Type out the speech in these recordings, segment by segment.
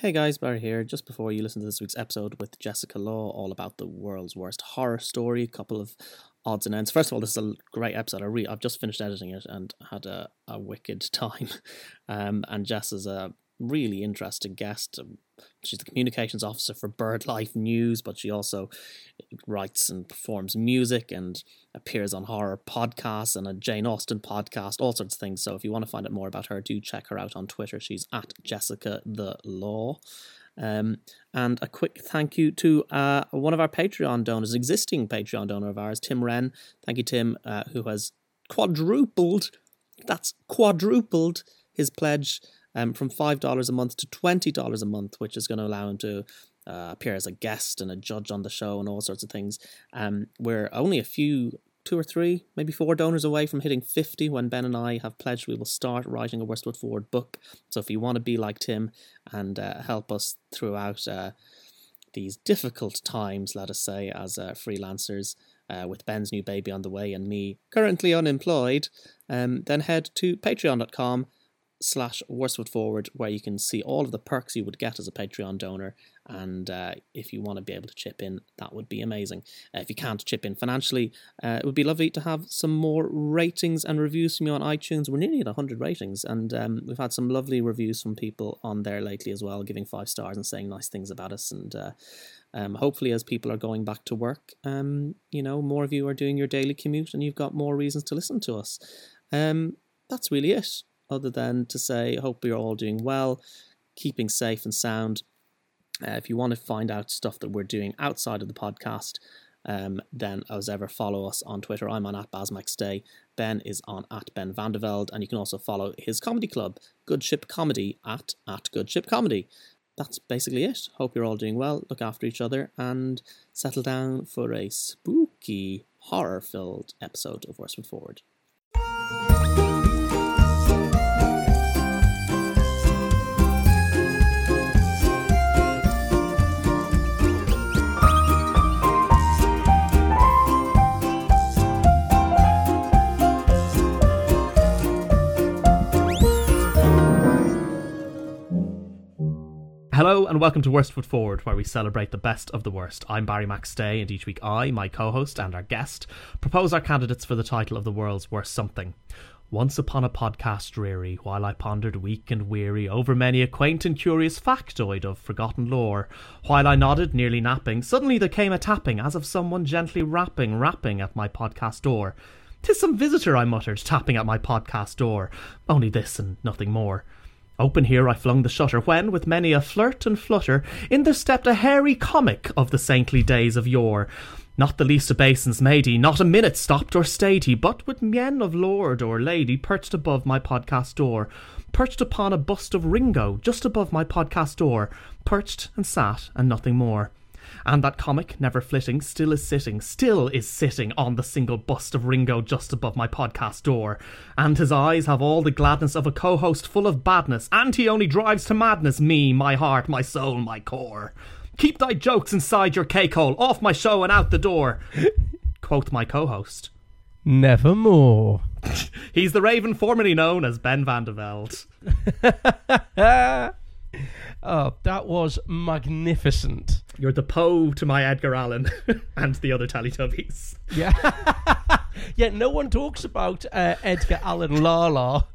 Hey guys, Barry here. Just before you listen to this week's episode with Jessica Law, all about the world's worst horror story, a couple of odds and ends. First of all, this is a great episode. I've just finished editing it and had a wicked time. And Jess is a really interesting guest. She's the communications officer for BirdLife News, but she also writes and performs music and appears on horror podcasts and a Jane Austen podcast, all sorts of things. So if you want to find out more about her, do check her out on Twitter. She's at Jessica the Law. And a quick thank you to one of our Patreon donors, existing Patreon donor of ours, Tim Wren. Thank you, Tim, who has quadrupled his pledge from $5 a month to $20 a month, which is going to allow him to appear as a guest and a judge on the show and all sorts of things. We're only a few, 2 or 3, maybe 4 donors away from hitting 50 when Ben and I have pledged we will start writing a Worst Foot Forward book. So if you want to be like Tim and help us throughout these difficult times, let us say, as freelancers, with Ben's new baby on the way and me currently unemployed, then head to patreon.com/worstfootforward, where you can see all of the perks you would get as a Patreon donor. And if you want to be able to chip in, that would be amazing. If you can't chip in financially, it would be lovely to have some more ratings and reviews from you on iTunes. We're nearly at 100 ratings, and we've had some lovely reviews from people on there lately as well, giving 5 stars and saying nice things about us. And hopefully, as people are going back to work, more of you are doing your daily commute and you've got more reasons to listen to us. That's really it, other than to say, hope you're all doing well, keeping safe and sound. If you want to find out stuff that we're doing outside of the podcast, then as ever, follow us on Twitter. I'm on @BazMaxDay. Ben is on @BenVandervelde. And you can also follow his comedy club, Good Ship Comedy, at Good Ship Comedy. That's basically it. Hope you're all doing well. Look after each other and settle down for a spooky, horror-filled episode of Worst Foot Forward. Hello and welcome to Worst Foot Forward, where we celebrate the best of the worst. I'm Barry McStay, and each week I, my co-host and our guest, propose our candidates for the title of the world's worst something. Once upon a podcast dreary, while I pondered weak and weary over many a quaint and curious factoid of forgotten lore, while I nodded, nearly napping, suddenly there came a tapping, as of someone gently rapping at my podcast door. "'Tis some visitor," I muttered, tapping at my podcast door. Only this and nothing more. Open here I flung the shutter, when, with many a flirt and flutter, in there stepped a hairy comic of the saintly days of yore. Not the least obeisance made he, not a minute stopped or stayed he, but with mien of lord or lady perched above my podcast door, perched upon a bust of Ringo just above my podcast door, perched and sat and nothing more. And that comic, never flitting, still is sitting on the single bust of Ringo just above my podcast door. And his eyes have all the gladness of a co-host full of badness, and he only drives to madness me, my heart, my soul, my core. "Keep thy jokes inside your cake-hole, off my show and out the door," quoth my co-host. "Nevermore." He's the Raven formerly known as Ben Vandervelde. Oh, that was magnificent. You're the Poe to my Edgar Allan and the other Teletubbies. Yeah. Yeah, no one talks about Edgar Allan Lala.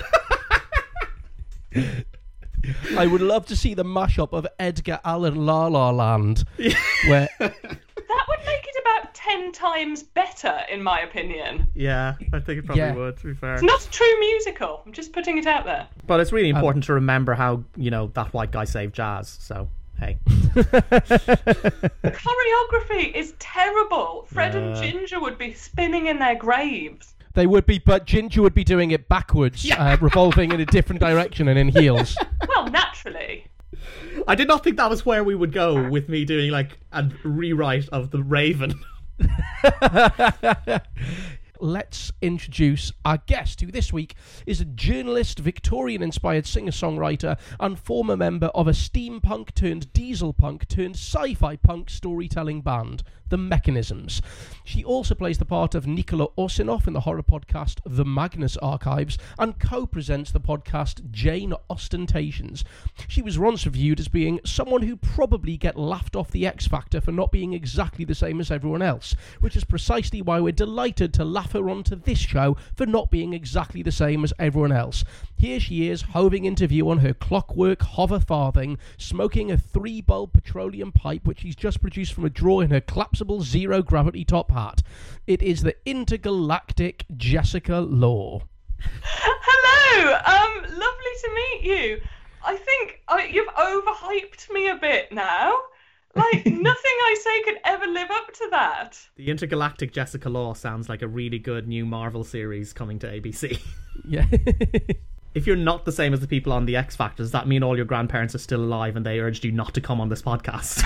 I would love to see the mashup of Edgar Allan La La Land. Where that would make it about 10 times better, in my opinion. Yeah, I think it probably would, to be fair. It's not a true musical. I'm just putting it out there. But it's really important to remember how, that white guy saved jazz, so, hey. The choreography is terrible. Fred and Ginger would be spinning in their graves. They would be, but Ginger would be doing it backwards, revolving in a different direction and in heels. Well, naturally. I did not think that was where we would go with me doing, a rewrite of The Raven. let's introduce our guest, who this week is a journalist, Victorian-inspired singer-songwriter, and former member of a steampunk turned diesel punk turned sci-fi punk storytelling band, The Mechanisms. She also plays the part of Nicola Orsinoff in the horror podcast The Magnus Archives and co-presents the podcast Jane Ostentations. She was once reviewed as being someone who probably get laughed off the X Factor for not being exactly the same as everyone else, which is precisely why we're delighted to laugh her onto this show for not being exactly the same as everyone else. Here she is, hoving into view on her clockwork hover farthing, smoking a 3-bulb petroleum pipe which she's just produced from a drawer in her collapsible zero-gravity top hat. It is the intergalactic Jessica Law. Hello! Lovely to meet you. I think you've overhyped me a bit now. Like, nothing I say could ever live up to that. The intergalactic Jessica Law sounds like a really good new Marvel series coming to ABC. Yeah. If you're not the same as the people on the X Factor, does that mean all your grandparents are still alive and they urged you not to come on this podcast?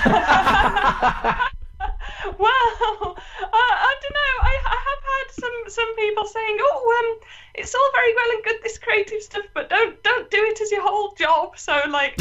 Well, I don't know. I have had some people saying, it's all very well and good, this creative stuff, but don't do it as your whole job. So, like,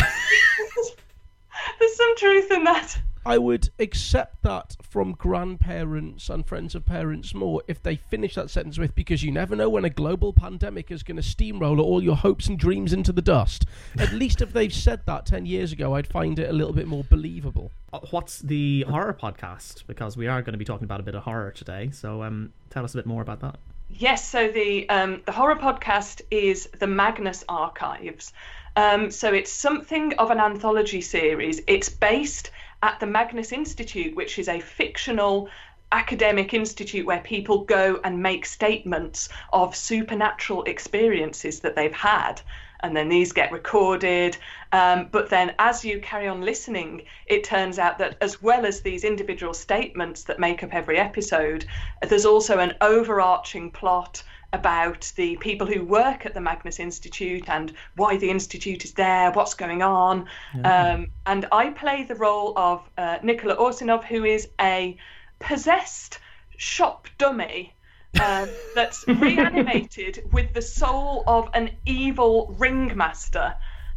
there's some truth in that. I would accept that from grandparents and friends of parents more if they finish that sentence with, because you never know when a global pandemic is going to steamroller all your hopes and dreams into the dust. At least if they've said that 10 years ago, I'd find it a little bit more believable. What's the horror podcast? Because we are going to be talking about a bit of horror today. So tell us a bit more about that. Yes, so the horror podcast is The Magnus Archives. So it's something of an anthology series. It's based at the Magnus Institute, which is a fictional academic institute where people go and make statements of supernatural experiences that they've had. And then these get recorded. But then as you carry on listening, it turns out that as well as these individual statements that make up every episode, there's also an overarching plot about the people who work at the Magnus Institute and why the Institute is there, what's going on. Yeah. And I play the role of Nicola Orsinoff, who is a possessed shop dummy that's reanimated with the soul of an evil ringmaster.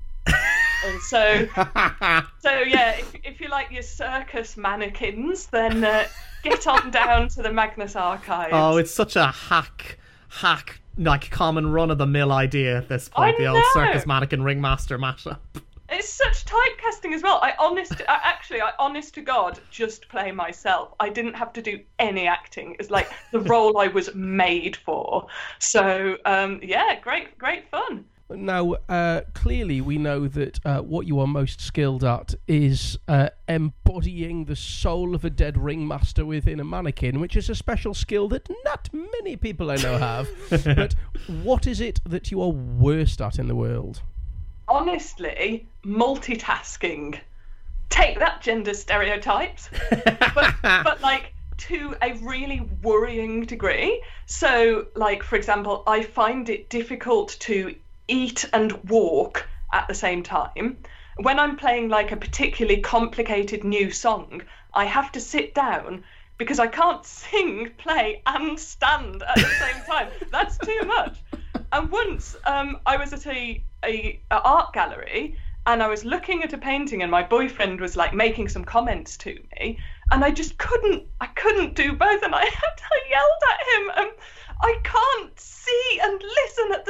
And so yeah, if you like your circus mannequins, then get on down to the Magnus Archives. Oh, it's such a hack, like common run-of-the-mill idea at this point. The old circus mannequin ringmaster mashup. It's such typecasting as well. I honest to God, just play myself. I didn't have to do any acting. It's like the role I was made for. So, yeah, great fun. Now, clearly we know that what you are most skilled at is embodying the soul of a dead ringmaster within a mannequin, which is a special skill that not many people I know have. But what is it that you are worst at in the world? Honestly, multitasking. Take that, gender stereotypes. but like, to a really worrying degree. So, like, for example, I find it difficult to eat and walk at the same time. When I'm playing like a particularly complicated new song, I have to sit down because I can't sing, play and stand at the same time. That's too much. And once I was at a art gallery and I was looking at a painting and my boyfriend was like making some comments to me and I just couldn't do both, and I yelled at him, I can't see and listen at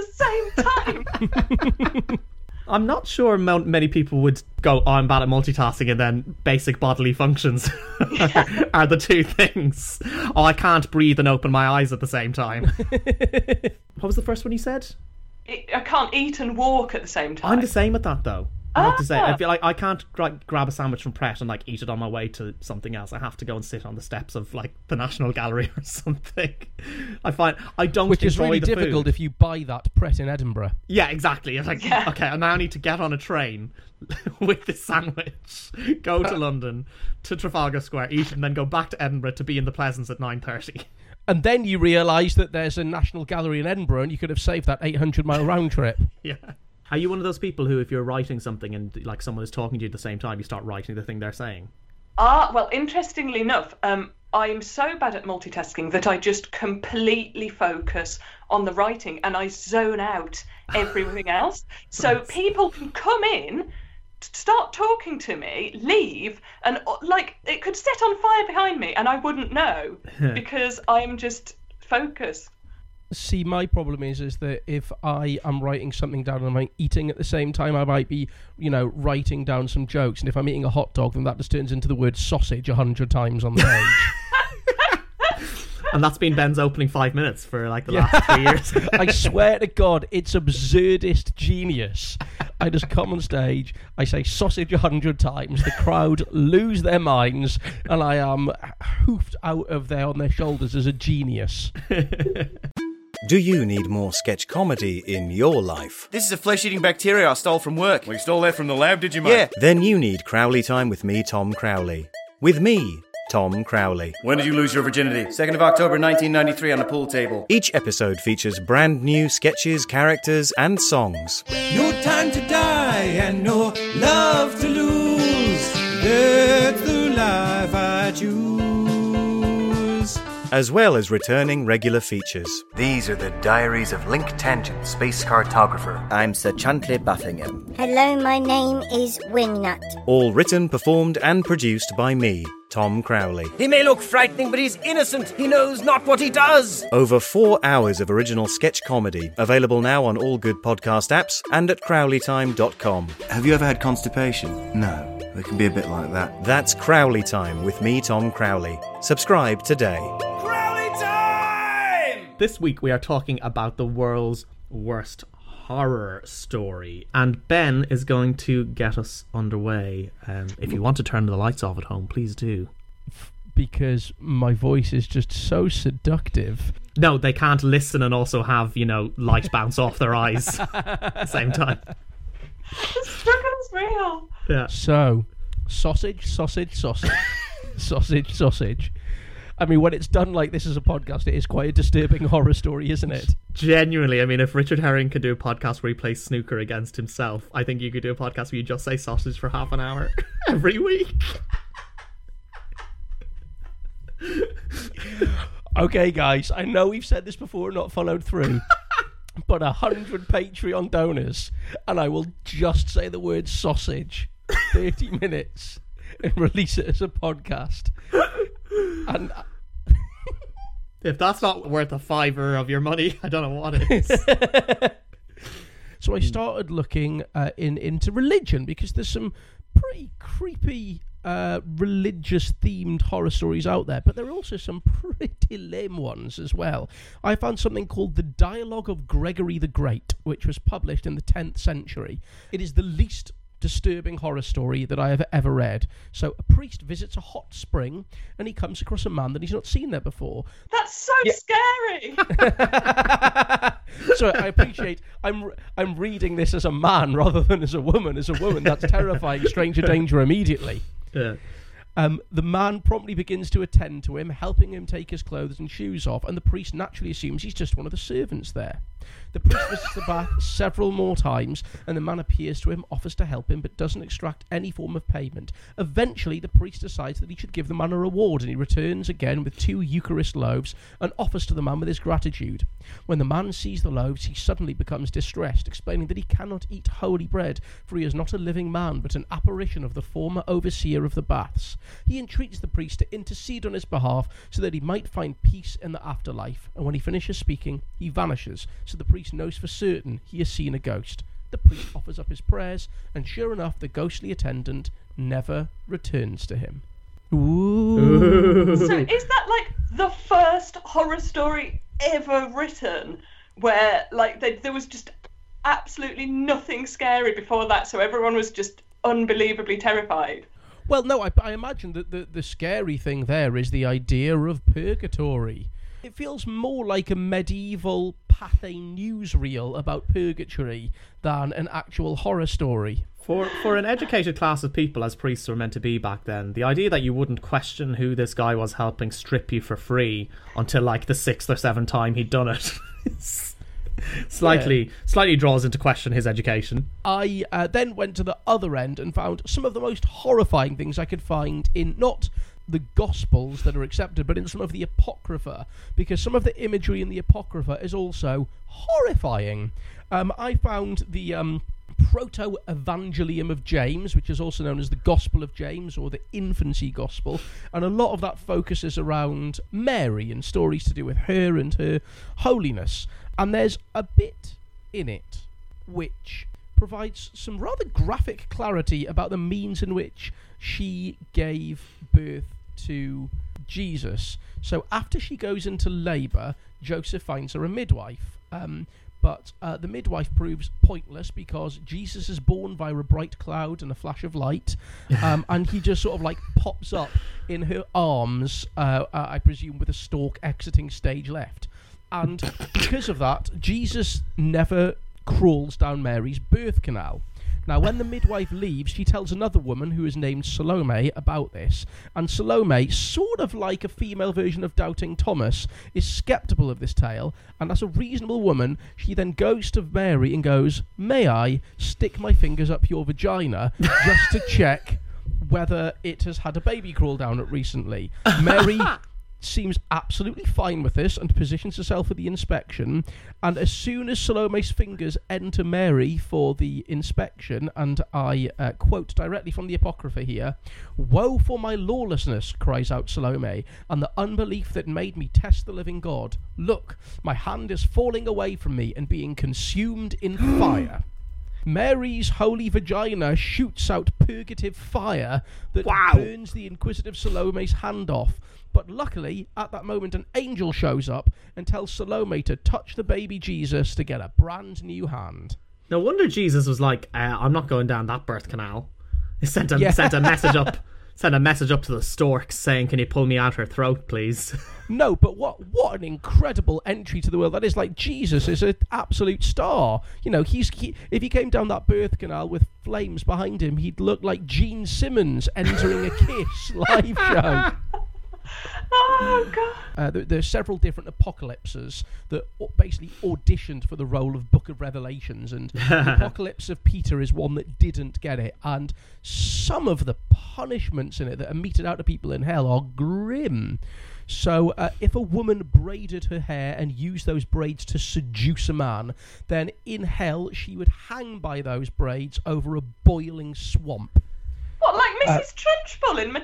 the same time. I'm not sure many people would go, oh, I'm bad at multitasking, and then basic bodily functions are the two things. Oh, I can't breathe and open my eyes at the same time. What was the first one you said? I can't eat and walk at the same time. I'm the same at that, though. I have to say, I feel like I can't grab a sandwich from Pret and like eat it on my way to something else. I have to go and sit on the steps of like the National Gallery or something. I find I don't Which enjoy is really the difficult food. If you buy that Pret in Edinburgh. Yeah, exactly. It's like, okay, I now need to get on a train with this sandwich, go to London, to Trafalgar Square, eat it, and then go back to Edinburgh to be in the Pleasance at 9:30. And then you realise that there's a National Gallery in Edinburgh and you could have saved that 800-mile round trip. Yeah. Are you one of those people who, if you're writing something and like someone is talking to you at the same time, you start writing the thing they're saying? Well, interestingly enough, I'm so bad at multitasking that I just completely focus on the writing and I zone out everything else. So people can come in, start talking to me, leave, and like it could set on fire behind me and I wouldn't know because I'm just focused. See, my problem is that if I am writing something down and I'm eating at the same time, I might be, writing down some jokes. And if I'm eating a hot dog, then that just turns into the word sausage 100 times on the page. And that's been Ben's opening 5 minutes for like the last 3 years. I swear to God, it's absurdist genius. I just come on stage, I say sausage 100 times, the crowd lose their minds, and I am hoofed out of there on their shoulders as a genius. Do you need more sketch comedy in your life? This is a flesh-eating bacteria I stole from work. Well, you stole that from the lab, did you, mate? Yeah. Then you need Crowley Time with me, Tom Crowley. With me, Tom Crowley. When did you lose your virginity? 2nd of October 1993 on a pool table. Each episode features brand new sketches, characters, and songs. No time to die and no love to lose. That's the life I choose. As well as returning regular features. These are the diaries of Link Tangent, space cartographer. I'm Sir Chantley Bufflingham. Hello, my name is Wingnut. All written, performed, and produced by me, Tom Crowley. He may look frightening, but he's innocent. He knows not what he does. Over 4 hours of original sketch comedy, available now on all good podcast apps and at crowleytime.com. Have you ever had constipation? No. It can be a bit like that. That's Crowley Time with me, Tom Crowley. Subscribe today. Crowley Time! This week we are talking about the world's worst horror story, and Ben is going to get us underway. If you want to turn the lights off at home, please do. Because my voice is just so seductive. No, they can't listen and also have, light bounce off their eyes at the same time. The struggle's real. Yeah. So, sausage. Sausage. I mean, when it's done like this as a podcast, it is quite a disturbing horror story, isn't it? Genuinely, I mean, if Richard Herring could do a podcast where he plays snooker against himself, I think you could do a podcast where you just say sausage for half an hour every week. Okay, guys, I know we've said this before and not followed through, but 100 Patreon donors, and I will just say the word sausage 30 minutes and release it as a podcast. And if that's not worth a $5 of your money, I don't know what is. So I started looking into religion, because there's some pretty creepy religious-themed horror stories out there, but there are also some pretty lame ones as well. I found something called The Dialogue of Gregory the Great, which was published in the 10th century. It is the least disturbing horror story that I have ever read. So a priest visits a hot spring and he comes across a man that he's not seen there before. That's so scary. So I appreciate I'm reading this as a man rather than as a woman. As a woman, that's terrifying. Stranger danger immediately. Yeah. The man promptly begins to attend to him, helping him take his clothes and shoes off, and the priest naturally assumes he's just one of the servants there. The priest visits the bath several more times, and the man appears to him, offers to help him, but doesn't extract any form of payment. Eventually, the priest decides that he should give the man a reward, and he returns again with 2 Eucharist loaves and offers to the man with his gratitude. When the man sees the loaves, he suddenly becomes distressed, explaining that he cannot eat holy bread, for he is not a living man, but an apparition of the former overseer of the baths. He entreats the priest to intercede on his behalf so that he might find peace in the afterlife, and when he finishes speaking, he vanishes, so the priest knows for certain he has seen a ghost. The priest offers up his prayers, and sure enough, the ghostly attendant never returns to him. Ooh. So is that like the first horror story ever written where like there was just absolutely nothing scary before that, so everyone was just unbelievably terrified? Well, no, I imagine that the scary thing there is the idea of purgatory. It feels more like a medieval Pathé newsreel about purgatory than an actual horror story. For an educated class of people, as priests were meant to be back then, the idea that you wouldn't question who this guy was helping strip you for free until like the 6th or 7th time he'd done it. Slightly draws into question his education. I then went to the other end and found some of the most horrifying things I could find in not the Gospels that are accepted, but in some of the Apocrypha, because some of the imagery in the Apocrypha is also horrifying. I found the Proto-Evangelium of James, which is also known as the Gospel of James or the Infancy Gospel, and a lot of that focuses around Mary and stories to do with her and her holiness. And there's a bit in it which provides some rather graphic clarity about the means in which she gave birth to Jesus. So after she goes into labour, Joseph finds her a midwife. But the midwife proves pointless because Jesus is born via a bright cloud and a flash of light, and he just sort of like pops up in her arms, I presume with a stork exiting stage left. And because of that, Jesus never crawls down Mary's birth canal. Now, when the midwife leaves, she tells another woman who is named Salome about this, and Salome, sort of like a female version of Doubting Thomas, is sceptical of this tale, and as a reasonable woman, she then goes to Mary and goes, "May I stick my fingers up your vagina just to check whether it has had a baby crawl down it recently?" Mary seems absolutely fine with this and positions herself for the inspection, and as soon as Salome's fingers enter Mary for the inspection, and I quote directly from the Apocrypha here, "Woe for my lawlessness," cries out Salome, "and the unbelief that made me test the living God. Look, my hand is falling away from me and being consumed in fire." Mary's holy vagina shoots out purgative fire that burns the inquisitive Salome's hand off. But luckily, at that moment, an angel shows up and tells Salome to touch the baby Jesus to get a brand new hand. No wonder Jesus was like, "I'm not going down that birth canal." He sent a message up. Sent a message up to the storks saying, "Can you pull me out her throat, please?" No, but what an incredible entry to the world that is! Like, Jesus is an absolute star. You know, if he came down that birth canal with flames behind him, he'd look like Gene Simmons entering a Kiss live show. Oh, God. There are several different apocalypses that basically auditioned for the role of Book of Revelations, and the Apocalypse of Peter is one that didn't get it, and some of the punishments in it that are meted out to people in hell are grim. So if a woman braided her hair and used those braids to seduce a man, then in hell she would hang by those braids over a boiling swamp. What, like Mrs. Trunchbull in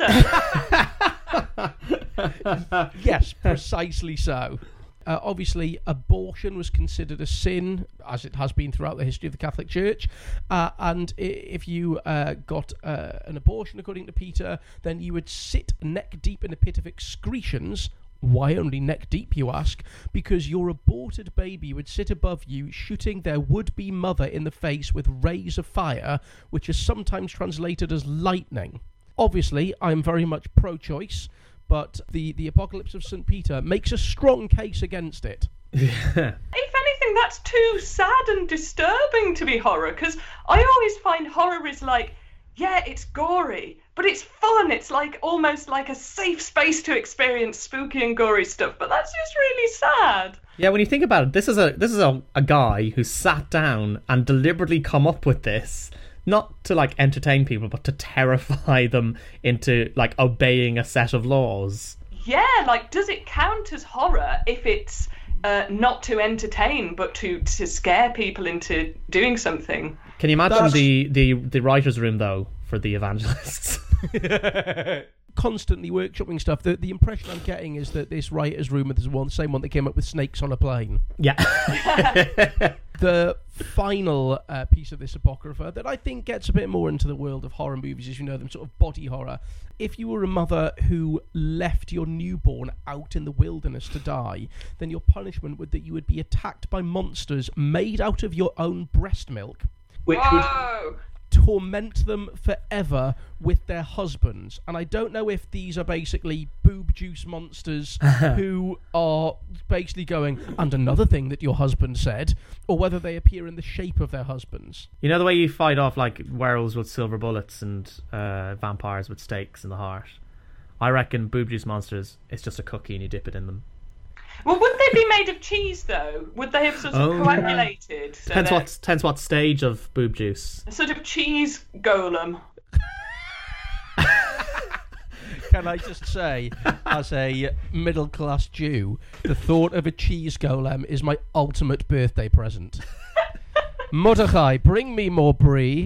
Matilda? Yes, precisely so. Obviously, abortion was considered a sin, as it has been throughout the history of the Catholic Church. And if you got an abortion, according to Peter, then you would sit neck deep in a pit of excretions. Why only neck deep, you ask? Because your aborted baby would sit above you, shooting their would-be mother in the face with rays of fire, which is sometimes translated as lightning. Obviously, I'm very much pro-choice, but the Apocalypse of St. Peter makes a strong case against it. If anything, that's too sad and disturbing to be horror, because I always find horror is like, yeah, it's gory, but it's fun. It's like almost like a safe space to experience spooky and gory stuff, but that's just really sad. Yeah, when you think about it, this is a guy who sat down and deliberately come up with this, not to like entertain people, but to terrify them into like obeying a set of laws. Yeah, like, does it count as horror if it's not to entertain, but to scare people into doing something? Can you imagine the writer's room, though, for the evangelists? Constantly workshopping stuff. The impression I'm getting is that this writer's room is the same one that came up with snakes on a plane. Yeah. The final piece of this Apocrypha that I think gets a bit more into the world of horror movies, as you know them, sort of body horror. If you were a mother who left your newborn out in the wilderness to die, then your punishment would that you would be attacked by monsters made out of your own breast milk, which would torment them forever with their husbands. And I don't know if these are basically boob juice monsters who are basically going, "And another thing that your husband said," or whether they appear in the shape of their husbands. You know the way you fight off like werewolves with silver bullets and vampires with stakes in the heart? I reckon boob juice monsters, it's just a cookie and you dip it in them. Well, would they be made of cheese, though? Would they have sort of coagulated? So Depends what stage of boob juice. A sort of cheese golem. Can I just say, as a middle-class Jew, the thought of a cheese golem is my ultimate birthday present. Mordechai, bring me more brie.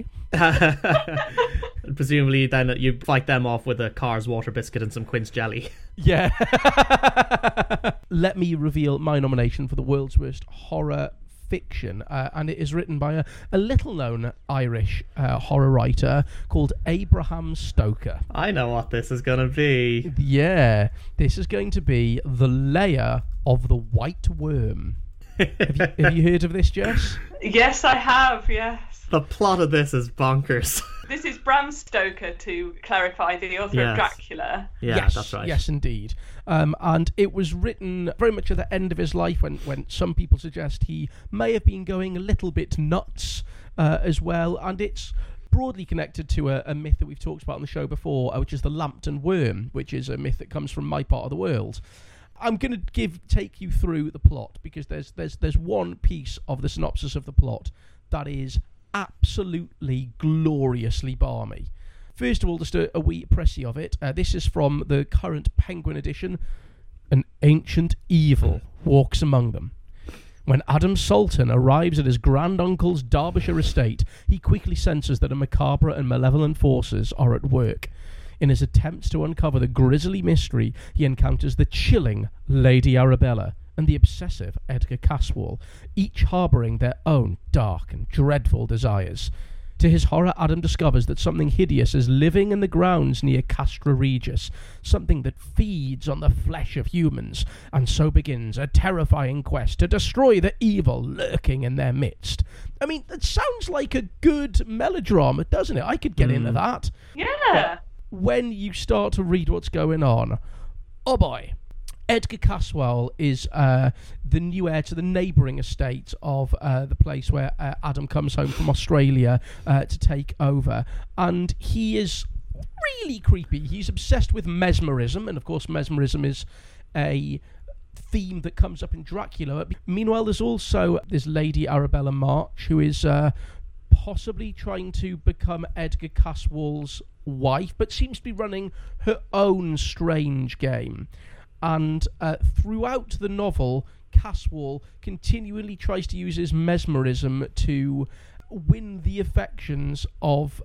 Presumably then you fight them off with a Cars water biscuit and some quince jelly. Yeah. Let me reveal my nomination for the world's worst horror fiction, and it is written by a little-known Irish horror writer called Abraham Stoker. I know what this is going to be. Yeah, this is going to be The Lair of the White Worm. Have you heard of this, Jess? Yes, I have, yes. The plot of this is bonkers. This is Bram Stoker, to clarify, the author of Dracula. Yeah, yes, that's right. Yes, indeed. And it was written very much at the end of his life when some people suggest he may have been going a little bit nuts as well. And it's broadly connected to a myth that we've talked about on the show before, which is the Lambton Worm, which is a myth that comes from my part of the world. I'm going to take you through the plot, because there's one piece of the synopsis of the plot that is absolutely gloriously balmy. First of all, just a wee précis of it. This is from the current Penguin edition. An ancient evil walks among them. When Adam Salton arrives at his granduncle's Derbyshire estate, he quickly senses that a macabre and malevolent forces are at work. In his attempts to uncover the grisly mystery, he encounters the chilling Lady Arabella and the obsessive Edgar Caswall, each harbouring their own dark and dreadful desires. To his horror, Adam discovers that something hideous is living in the grounds near Castra Regis, something that feeds on the flesh of humans, and so begins a terrifying quest to destroy the evil lurking in their midst. I mean, that sounds like a good melodrama, doesn't it? I could get into that. Yeah. But when you start to read what's going on, oh boy. Edgar Caswall is the new heir to the neighbouring estate of the place where Adam comes home from Australia to take over. And he is really creepy. He's obsessed with mesmerism, and of course mesmerism is a theme that comes up in Dracula. Meanwhile, there's also this Lady Arabella March, who is possibly trying to become Edgar Caswall's wife, but seems to be running her own strange game. And throughout the novel, Caswall continually tries to use his mesmerism to win the affections of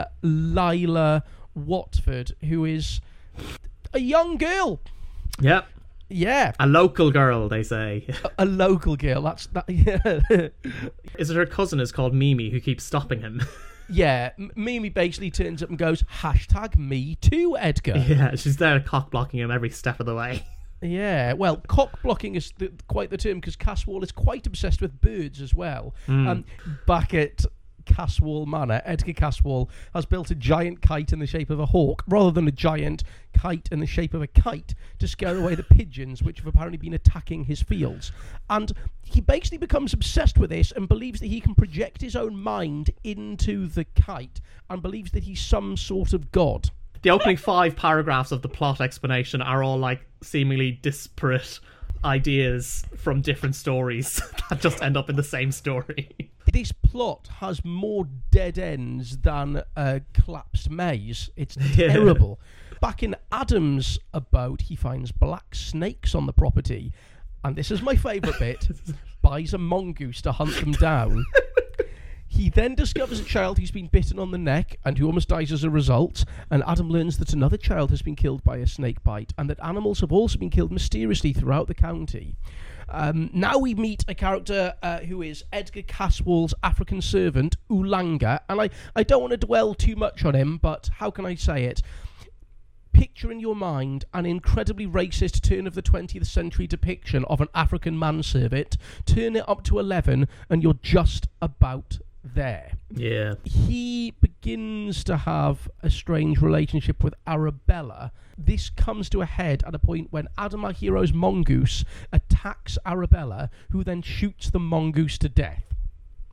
Lila Watford, who is a young girl. Yep. Yeah. A local girl, they say. A local girl, that's that. Yeah. Is it her cousin is called Mimi who keeps stopping him? Yeah, Mimi basically turns up and goes, #me too, Edgar. Yeah, she's there cock-blocking him every step of the way. Yeah, well, cock-blocking is quite the term, because Caswall is quite obsessed with birds as well. Back at Caswall Manor, Edgar Caswall has built a giant kite in the shape of a hawk, rather than a giant kite in the shape of a kite, to scare away the pigeons which have apparently been attacking his fields. And he basically becomes obsessed with this and believes that he can project his own mind into the kite, and believes that he's some sort of god. The opening 5 paragraphs of the plot explanation are all like seemingly disparate ideas from different stories that just end up in the same story. This plot has more dead ends than a collapsed maze. It's terrible. Back in Adam's abode, he finds black snakes on the property, and this is my favourite bit, buys a mongoose to hunt them down. He then discovers a child who's been bitten on the neck and who almost dies as a result, and Adam learns that another child has been killed by a snake bite, and that animals have also been killed mysteriously throughout the county. Now we meet a character who is Edgar Caswall's African servant, Ulanga, and I don't want to dwell too much on him, but how can I say it? Picture in your mind an incredibly racist turn of the 20th century depiction of an African manservant, turn it up to 11, and you're just about there. Yeah. He begins to have a strange relationship with Arabella. This comes to a head at a point when Adam, our hero's mongoose, attacks Arabella, who then shoots the mongoose to death.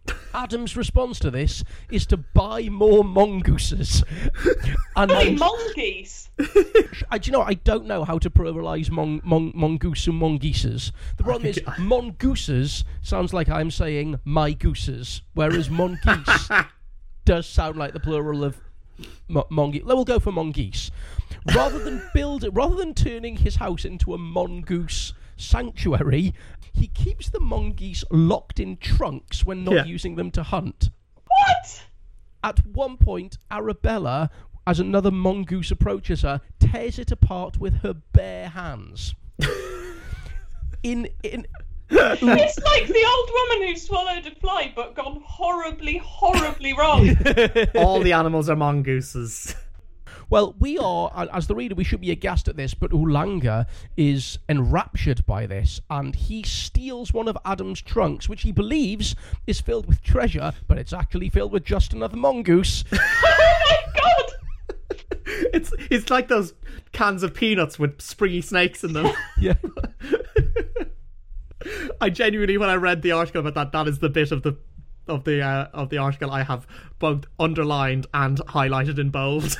Adam's response to this is to buy more mongooses. And Hey, mongoose! I don't know how to pluralise mongoose and mongooses. The problem is, mongooses sounds like I'm saying my gooses, whereas mongoose does sound like the plural of mongoose. We'll go for mongoose. Rather than turning his house into a mongoose sanctuary, he keeps the mongoose locked in trunks when not using them to hunt. What? At one point, Arabella, as another mongoose approaches her, tears it apart with her bare hands. It's like the old woman who swallowed a fly but gone horribly, horribly wrong. All the animals are mongooses. Well, we are, as the reader, we should be aghast at this, but Oolanga is enraptured by this, and he steals one of Adam's trunks, which he believes is filled with treasure, but it's actually filled with just another mongoose. Oh my god! It's like those cans of peanuts with springy snakes in them. Yeah. I genuinely, when I read the article about that is the bit of the article I have both underlined and highlighted in bold.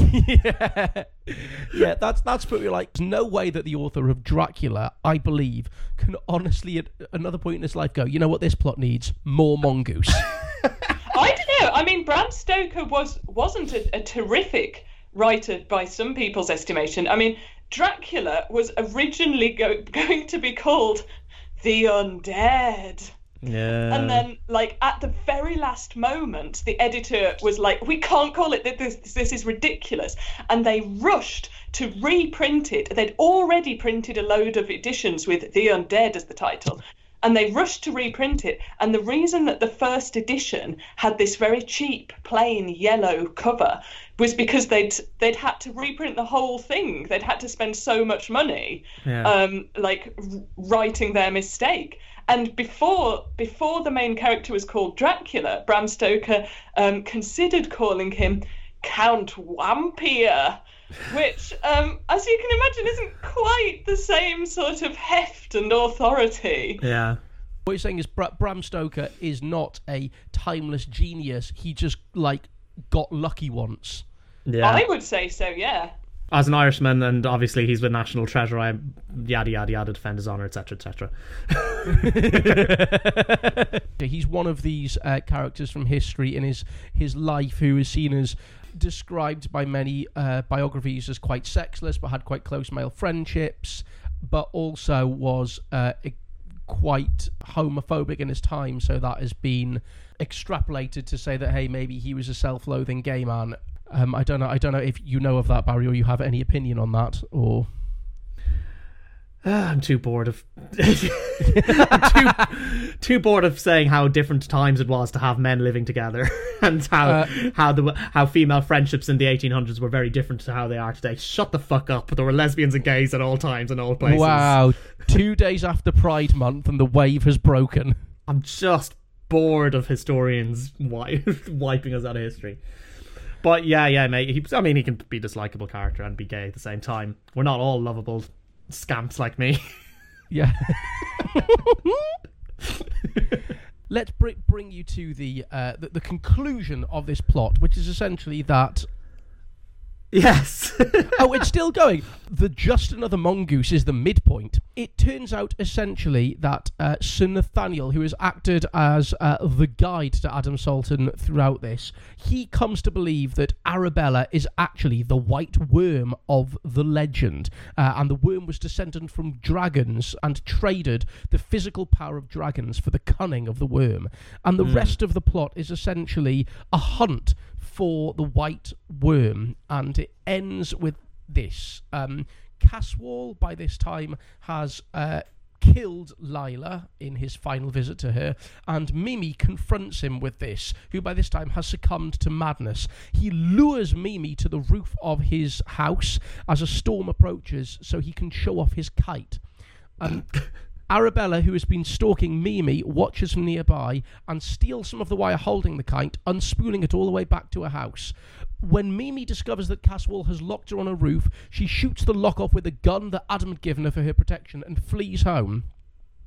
Yeah, that's pretty like, there's no way that the author of Dracula, I believe, can honestly at another point in his life go, you know what this plot needs? More mongoose. I don't know. I mean, Bram Stoker wasn't a terrific writer by some people's estimation. I mean, Dracula was originally going to be called The Undead. Yeah. And then, like, at the very last moment, the editor was like, we can't call it this is ridiculous. And they rushed to reprint it. They'd already printed a load of editions with The Undead as the title. And they rushed to reprint it. And the reason that the first edition had this very cheap, plain yellow cover was because they'd had to reprint the whole thing. They'd had to spend so much money, writing their mistake. And before the main character was called Dracula, Bram Stoker considered calling him Count Wampir, which, as you can imagine, isn't quite the same sort of heft and authority. Yeah. What you're saying is Bram Stoker is not a timeless genius. He just, got lucky once. Yeah. I would say so, yeah. As an Irishman, and obviously he's the national treasure, I yada yada yada, defend his honour, etc. etc. He's one of these characters from history in his life who is seen as described by many biographies as quite sexless, but had quite close male friendships, but also was quite homophobic in his time, so that has been extrapolated to say that, hey, maybe he was a self-loathing gay man. I don't know if you know of that, Barry, or you have any opinion on that, or... I'm too bored of too bored of saying how different times it was to have men living together, and how female friendships in the 1800s were very different to how they are today. Shut the fuck up. There were lesbians and gays at all times and all places. Wow. 2 days after Pride Month and the wave has broken. I'm just bored of historians wiping us out of history. But yeah, mate. He can be a dislikable character and be gay at the same time. We're not all lovable scamps like me. Yeah. Let's bring you to the conclusion of this plot, which is essentially that... Yes. Oh, it's still going. The just another mongoose is the midpoint. It turns out essentially that Sir Nathaniel, who has acted as the guide to Adam Salton throughout this, he comes to believe that Arabella is actually the white worm of the legend, and the worm was descended from dragons and traded the physical power of dragons for the cunning of the worm. And the rest of the plot is essentially a hunt for the white worm, and it ends with this. Caswall, by this time, has killed Lila in his final visit to her, and Mimi confronts him with this, who by this time has succumbed to madness. He lures Mimi to the roof of his house as a storm approaches so he can show off his kite. Arabella, who has been stalking Mimi, watches from nearby and steals some of the wire holding the kite, unspooling it all the way back to her house. When Mimi discovers that Caswall has locked her on a roof, she shoots the lock off with a gun that Adam had given her for her protection and flees home.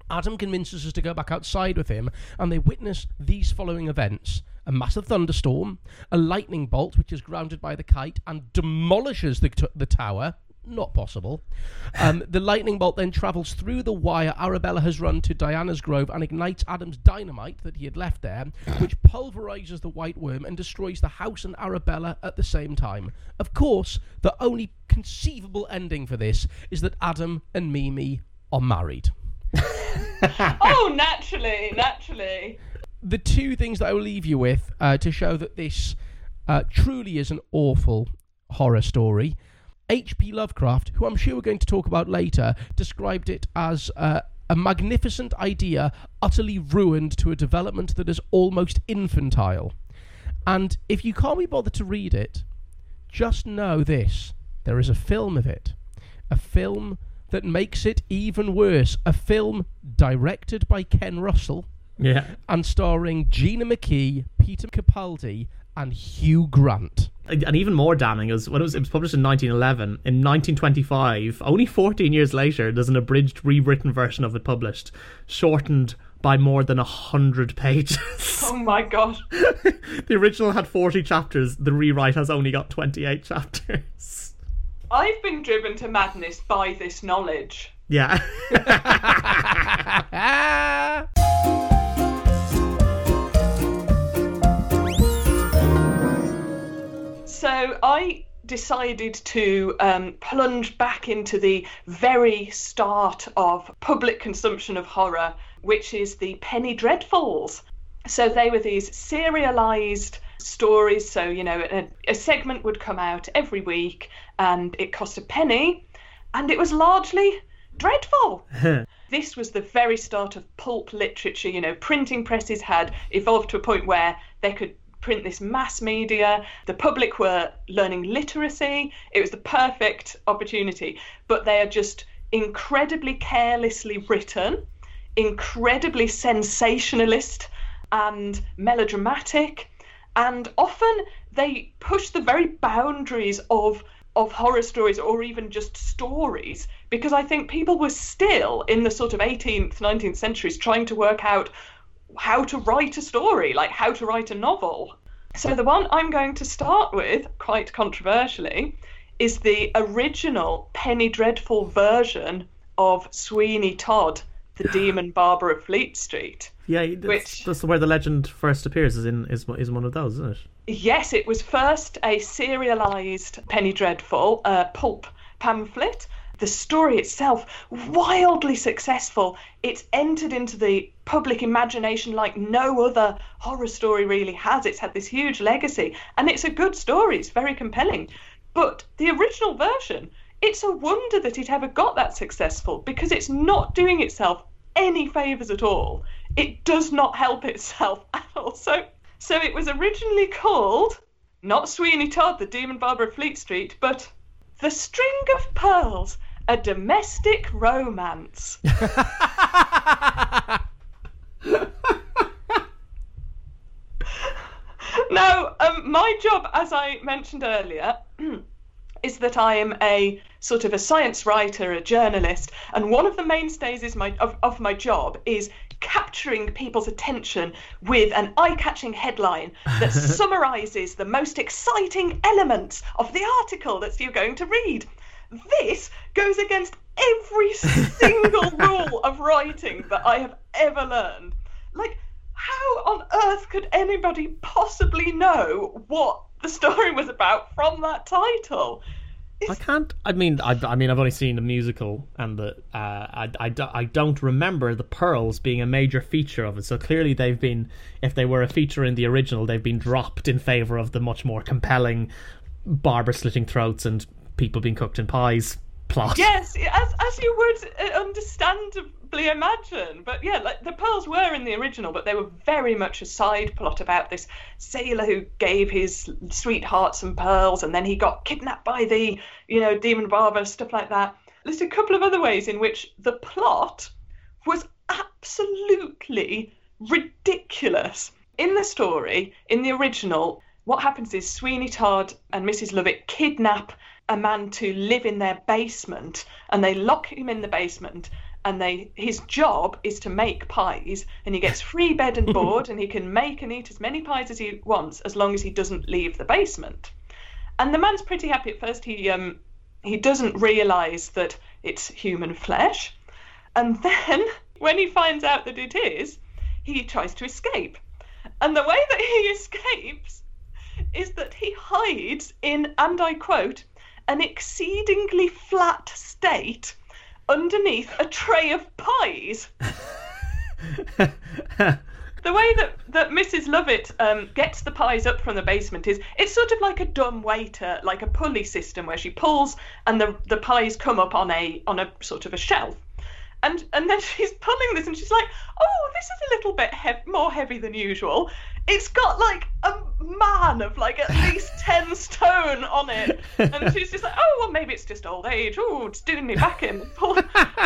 Adam convinces us to go back outside with him, and they witness these following events. A massive thunderstorm, a lightning bolt which is grounded by the kite and demolishes the tower. Not possible. The lightning bolt then travels through the wire Arabella has run to Diana's grove and ignites Adam's dynamite that he had left there, which pulverizes the white worm and destroys the house and Arabella at the same time. Of course, the only conceivable ending for this is that Adam and Mimi are married. Oh, naturally. The two things that I will leave you with to show that this truly is an awful horror story. H.P. Lovecraft, who I'm sure we're going to talk about later, described it as a magnificent idea utterly ruined to a development that is almost infantile. And if you can't be bothered to read it, just know this. There is a film of it. A film that makes it even worse. A film directed by Ken Russell. Yeah. And starring Gina McKee, Peter Capaldi, and Hugh Grant. And even more damning is when it was published in 1911. In 1925, only 14 years later, there's an abridged, rewritten version of it published, shortened by more than 100 pages. Oh my god. The original had 40 chapters. The rewrite has only got 28 chapters. I've been driven to madness by this knowledge. Yeah. So I decided to plunge back into the very start of public consumption of horror, which is the Penny Dreadfuls. So they were these serialised stories. So, you know, a segment would come out every week and it cost a penny and it was largely dreadful. This was the very start of pulp literature. You know, printing presses had evolved to a point where they could print this mass media. The public were learning literacy. It was the perfect opportunity. But they are just incredibly carelessly written, incredibly sensationalist and melodramatic. And often they push the very boundaries of horror stories or even just stories, because I think people were still in the sort of 18th, 19th centuries trying to work out how to write a story, like how to write a novel. So the one I'm going to start with, quite controversially, is the original Penny Dreadful version of Sweeney Todd, the Demon Barber of Fleet Street. Yeah, that's where the legend first appears, is one of those, isn't it? Yes, it was first a serialised Penny Dreadful pulp pamphlet. The story itself, wildly successful. It's entered into the public imagination like no other horror story really has. It's had this huge legacy, and it's a good story. It's very compelling. But the original version, it's a wonder that it ever got that successful, because it's not doing itself any favours at all. It does not help itself at all. So it was originally called, not Sweeney Todd, the Demon Barber of Fleet Street, but The String of Pearls, a Domestic Romance. Now, my job, as I mentioned earlier, is that I am a sort of a science writer, a journalist, and one of the mainstays of my job is capturing people's attention with an eye-catching headline that summarises the most exciting elements of the article that you're going to read. This goes against every single rule of writing that I have ever learned. Like, how on earth could anybody possibly know what the story was about from that title? I've only seen the musical, and I don't remember the pearls being a major feature of it. So clearly they've been, if they were a feature in the original, they've been dropped in favour of the much more compelling barber slitting throats and people being cooked in pies plot. Yes, as you would understandably imagine. But yeah, like the pearls were in the original, but they were very much a side plot about this sailor who gave his sweetheart some pearls, and then he got kidnapped by the, demon barber, stuff like that. There's a couple of other ways in which the plot was absolutely ridiculous. In the story, in the original, what happens is Sweeney Todd and Mrs. Lovett kidnap a man to live in their basement, and they lock him in the basement, and his job is to make pies, and he gets free bed and board, and he can make and eat as many pies as he wants as long as he doesn't leave the basement. And the man's pretty happy at first. He doesn't realise that it's human flesh, and then when he finds out that it is, he tries to escape. And the way that he escapes is that he hides in, and I quote, an exceedingly flat state underneath a tray of pies. The way that Mrs. Lovett gets the pies up from the basement is it's sort of like a dumb waiter, like a pulley system where she pulls and the pies come up on a sort of a shelf. And then she's pulling this and she's like, oh, this is a little bit more heavy than usual. It's got like a man of like at least 10 stone on it. And she's just like, oh, well, maybe it's just old age. Oh, it's doing me back in. Pulls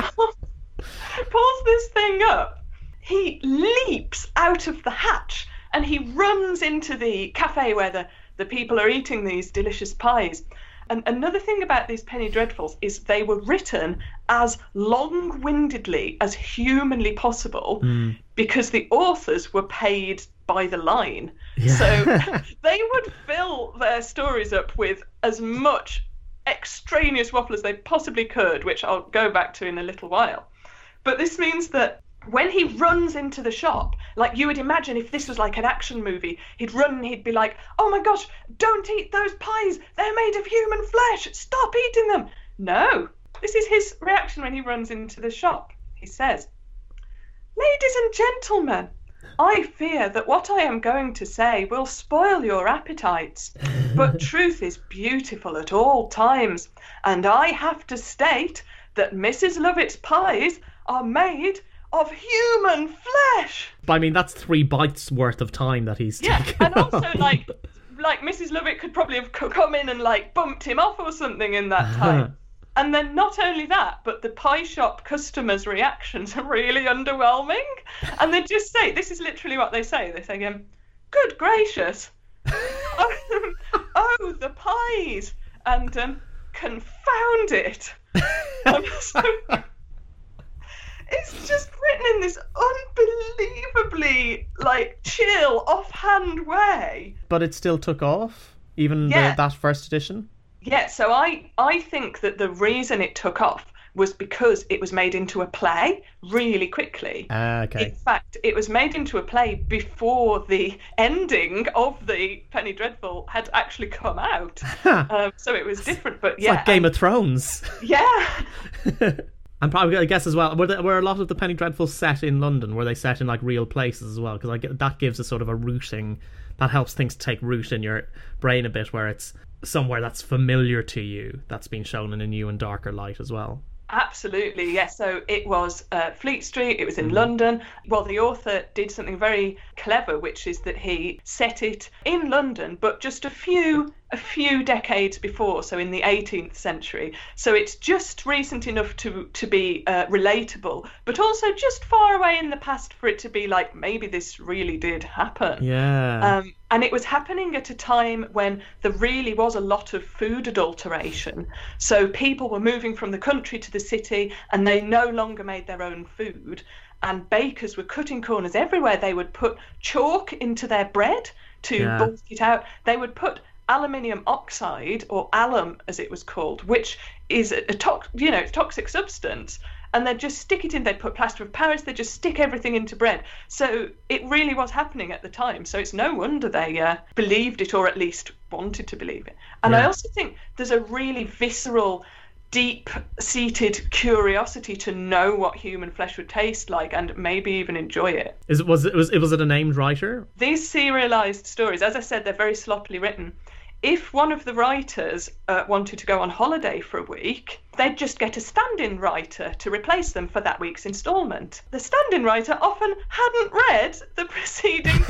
this thing up. He leaps out of the hatch and he runs into the cafe where the people are eating these delicious pies. And another thing about these Penny Dreadfuls is they were written as long-windedly as humanly possible because the authors were paid by the line. Yeah. So they would fill their stories up with as much extraneous waffle as they possibly could, which I'll go back to in a little while. But this means that when he runs into the shop, like you would imagine if this was like an action movie, he'd run and he'd be like, oh my gosh, don't eat those pies. They're made of human flesh. Stop eating them. No, this is his reaction when he runs into the shop. He says, ladies and gentlemen, I fear that what I am going to say will spoil your appetites, but truth is beautiful at all times, and I have to state that Mrs. Lovett's pies are made of human flesh. But I mean, that's 3 bites worth of time that he's taken. And also like Mrs. Lovett could probably have come in and like bumped him off or something in that time. And then not only that, but the pie shop customers' reactions are really underwhelming. And they just say, this is literally what they say. They say, good gracious. Oh, the pies. And confound it. It's just written in this unbelievably, like, chill, offhand way. But it still took off, even that first edition? Yeah, so I think that the reason it took off was because it was made into a play really quickly. Okay. In fact, it was made into a play before the ending of the Penny Dreadful had actually come out. So it was different, but it's like Game of Thrones. Yeah. And probably, I guess as well, were a lot of the Penny Dreadfuls set in London? Were they set in like real places as well? Because that gives a sort of a rooting, that helps things take root in your brain a bit, where it's somewhere that's familiar to you, that's been shown in a new and darker light as well. Absolutely, yes. So it was Fleet Street, it was in London. Well, the author did something very clever, which is that he set it in London, but just a few decades before, so in the 18th century. So it's just recent enough to be relatable, but also just far away in the past for it to be like, maybe this really did happen. Yeah. And it was happening at a time when there really was a lot of food adulteration. So people were moving from the country to the city and they no longer made their own food. And bakers were cutting corners everywhere. They would put chalk into their bread to bulk it out. They would put aluminium oxide, or alum as it was called, which is a toxic substance. And they'd just stick it in, they'd put plaster of Paris, they'd just stick everything into bread. So it really was happening at the time. So it's no wonder they believed it, or at least wanted to believe it. And I also think there's a really visceral, deep-seated curiosity to know what human flesh would taste like and maybe even enjoy it. Was it a named writer? These serialised stories, as I said, they're very sloppily written. If one of the writers wanted to go on holiday for a week, they'd just get a stand-in writer to replace them for that week's instalment. The stand-in writer often hadn't read the preceding.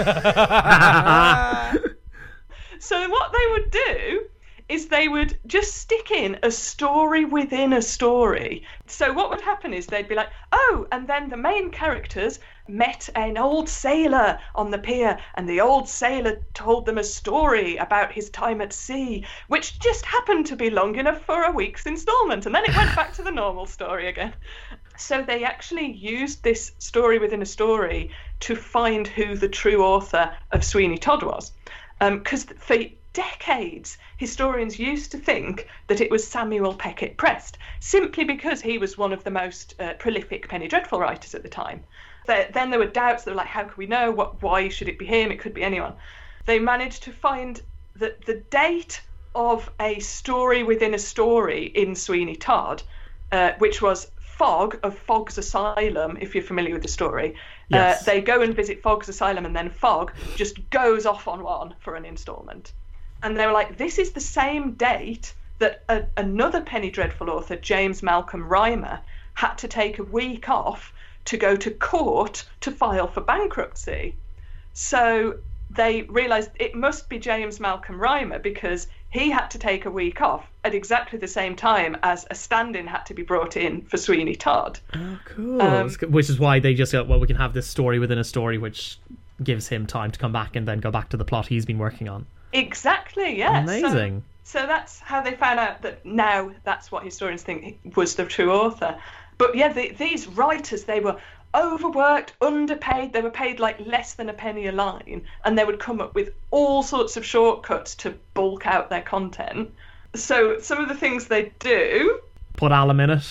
So what they would do is they would just stick in a story within a story. So what would happen is they'd be like, oh, and then the main characters met an old sailor on the pier, and the old sailor told them a story about his time at sea, which just happened to be long enough for a week's instalment, and then it went back to the normal story again. So they actually used this story within a story to find who the true author of Sweeney Todd was. Because for decades, historians used to think that it was Samuel Beckett Prest, simply because he was one of the most prolific Penny Dreadful writers at the time. Then there were doubts. They were like, how can we know? Why should it be him? It could be anyone. They managed to find that the date of a story within a story in Sweeney Todd, which was Fogg of Fogg's Asylum, if you're familiar with the story. Yes. They go and visit Fogg's Asylum, and then Fogg just goes off on one for an instalment. And they were like, this is the same date that another Penny Dreadful author, James Malcolm Rymer, had to take a week off to go to court to file for bankruptcy. So they realised it must be James Malcolm Rymer, because he had to take a week off at exactly the same time as a stand-in had to be brought in for Sweeney Todd. Oh, cool. Which is why they just go, well, we can have this story within a story, which gives him time to come back and then go back to the plot he's been working on. Exactly, yeah. Amazing. So that's how they found out that now that's what historians think was the true author. But yeah, these writers, they were overworked, underpaid. They were paid like less than a penny a line, and they would come up with all sorts of shortcuts to bulk out their content. So some of the things they do... Put alum in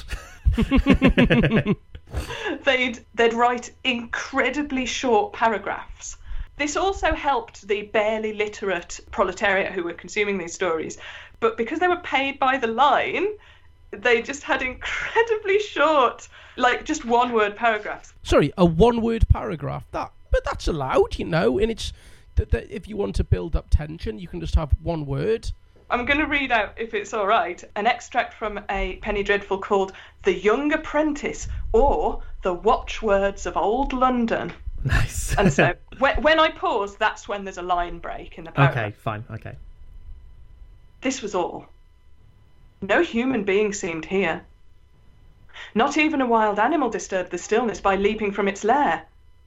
it. They'd write incredibly short paragraphs. This also helped the barely literate proletariat who were consuming these stories. But because they were paid by the line, they just had incredibly short, like just one-word paragraphs. Sorry, a one-word paragraph. But that's allowed, you know, and it's if you want to build up tension, you can just have one word. I'm going to read out, if it's all right, an extract from a Penny Dreadful called The Young Apprentice, or The Watchwords of Old London. Nice. And so when I pause, that's when there's a line break in the paragraph. Okay, fine, okay. This was all. No human being seemed here. Not even a wild animal disturbed the stillness by leaping from its lair.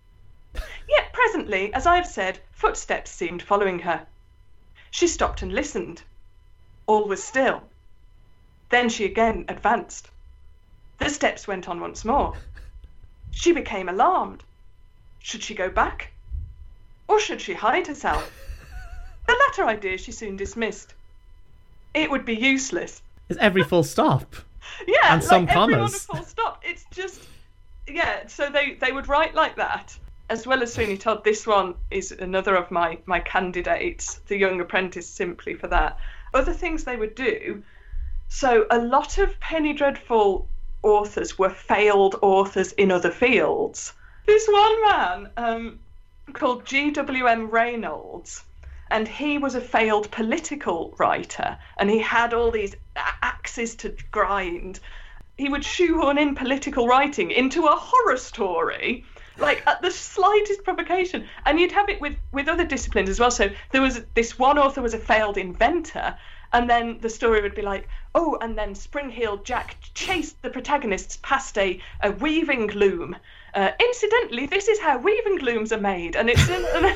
Yet presently, as I have said, footsteps seemed following her. She stopped and listened. All was still. Then she again advanced. The steps went on once more. She became alarmed. Should she go back? Or should she hide herself? The latter idea she soon dismissed. It would be useless. It's every full stop. Yeah, and some like commas. Everyone a full stop. It's just, yeah, so they would write like that. As well as Sweeney Todd, this one is another of my candidates, The Young Apprentice, simply for that. Other things they would do, so a lot of Penny Dreadful authors were failed authors in other fields. This one man called G.W.M. Reynolds, and he was a failed political writer, and he had all these axes to grind. He would shoehorn in political writing into a horror story, like at the slightest provocation. And you'd have it with other disciplines as well. So there was this one author was a failed inventor, and then the story would be like, oh, and then Spring-heeled Jack chased the protagonists past a weaving loom. Incidentally, this is how weaving looms are made, and it's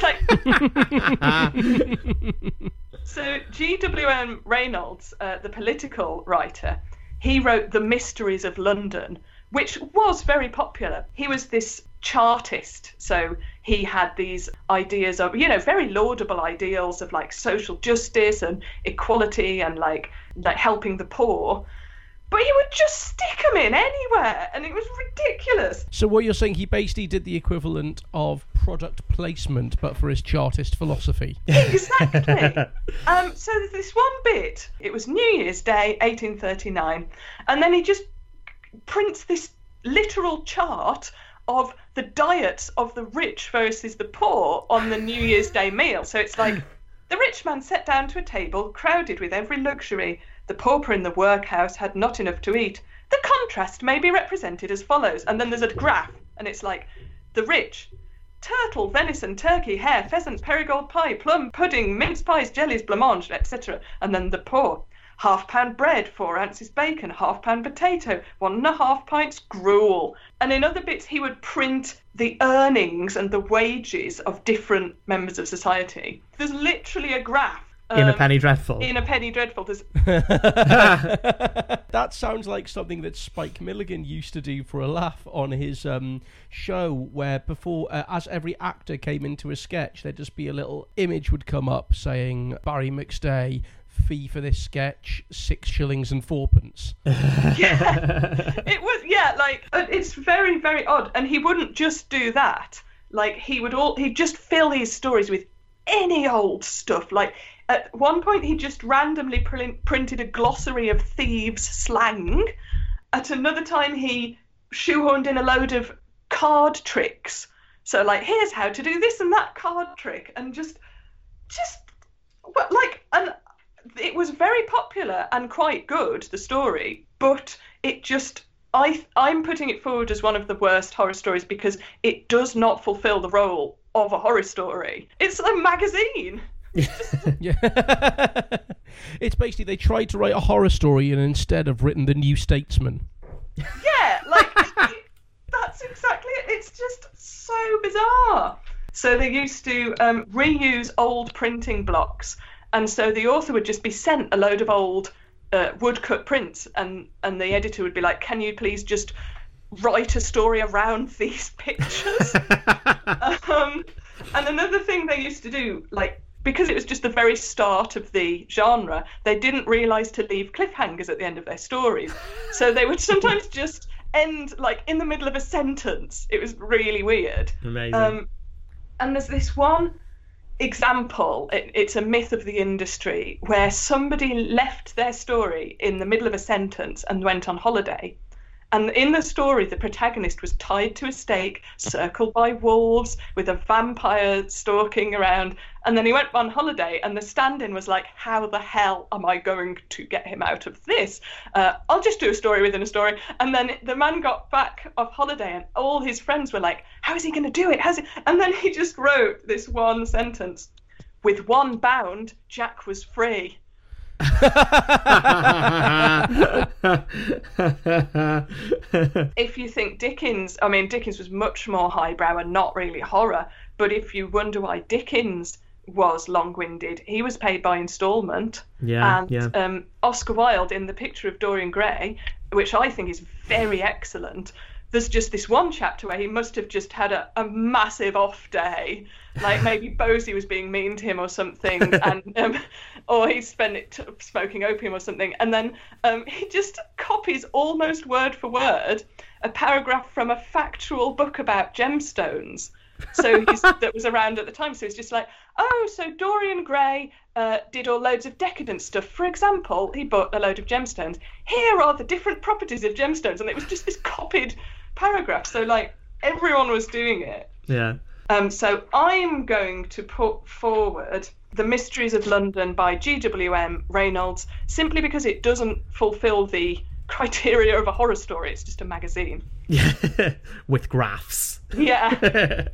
like. So G.W.M. Reynolds, the political writer, he wrote The Mysteries of London, which was very popular. He was this chartist, so he had these ideas of, very laudable ideals of like social justice and equality and like helping the poor. But he would just stick them in anywhere, and it was ridiculous. So what you're saying, he basically did the equivalent of product placement, but for his chartist philosophy. Exactly. So there's this one bit. It was New Year's Day, 1839, and then he just prints this literal chart of the diets of the rich versus the poor on the New Year's Day meal. So it's like, the rich man sat down to a table crowded with every luxury. The pauper in the workhouse had not enough to eat. The contrast may be represented as follows. And then there's a graph, and it's like, the rich: turtle, venison, turkey, hare, pheasant, perigold pie, plum, pudding, mince pies, jellies, blancmange, etc. And then the poor: £1/2 bread, 4 ounces bacon, £1/2 potato, 1.5 pints gruel. And in other bits, he would print the earnings and the wages of different members of society. There's literally a graph. In a Penny Dreadful. In a Penny Dreadful. That That sounds like something that Spike Milligan used to do for a laugh on his show, where before, as every actor came into a sketch, there'd just be a little image would come up saying, Barry McStay, fee for this sketch, 6 shillings and 4pence. It was, like, it's very, very odd. And he wouldn't just do that. Like, he'd just fill his stories with any old stuff. Like, at one point, he just randomly printed a glossary of thieves' slang. At another time, he shoehorned in a load of card tricks. So, like, here's how to do this and that card trick. And and it was very popular and quite good, the story. But it just, I'm putting it forward as one of the worst horror stories because it does not fulfill the role of a horror story. It's a magazine. Yeah. It's basically they tried to write a horror story and instead have written the New Statesman. Yeah, like that's exactly it. It's just so bizarre. So they used to reuse old printing blocks, and so the author would just be sent a load of old woodcut prints, and the editor would be like, "Can you please just write a story around these pictures?" And another thing they used to do, like, because it was just the very start of the genre, they didn't realise to leave cliffhangers at the end of their stories. So they would sometimes just end, like, in the middle of a sentence. It was really weird. Amazing. And there's this one example, it's a myth of the industry, where somebody left their story in the middle of a sentence and went on holiday. And in the story, the protagonist was tied to a stake, circled by wolves, with a vampire stalking around. And then he went on holiday, and the stand-in was like, how the hell am I going to get him out of this? I'll just do a story within a story. And then the man got back off holiday, and all his friends were like, how is he going to do it? And then he just wrote this one sentence. With one bound, Jack was free. If you think Dickens was much more highbrow and not really horror, but if you wonder why Dickens was long-winded, he was paid by instalment. Oscar Wilde, in The Picture of Dorian Gray, which I think is very excellent, there's just this one chapter where he must have just had a massive off day, like maybe Bosie was being mean to him or something, and or he spent it smoking opium or something, and then he just copies almost word for word a paragraph from a factual book about gemstones. So that was around at the time. So it's just like, so Dorian Gray did all loads of decadent stuff. For example, he bought a load of gemstones. Here are the different properties of gemstones, and it was just this copied paragraph. So like everyone was doing it. Yeah. So I'm going to put forward The Mysteries of London by G.W.M. Reynolds, simply because it doesn't fulfil the criteria of a horror story. It's just a magazine. With graphs. Yeah.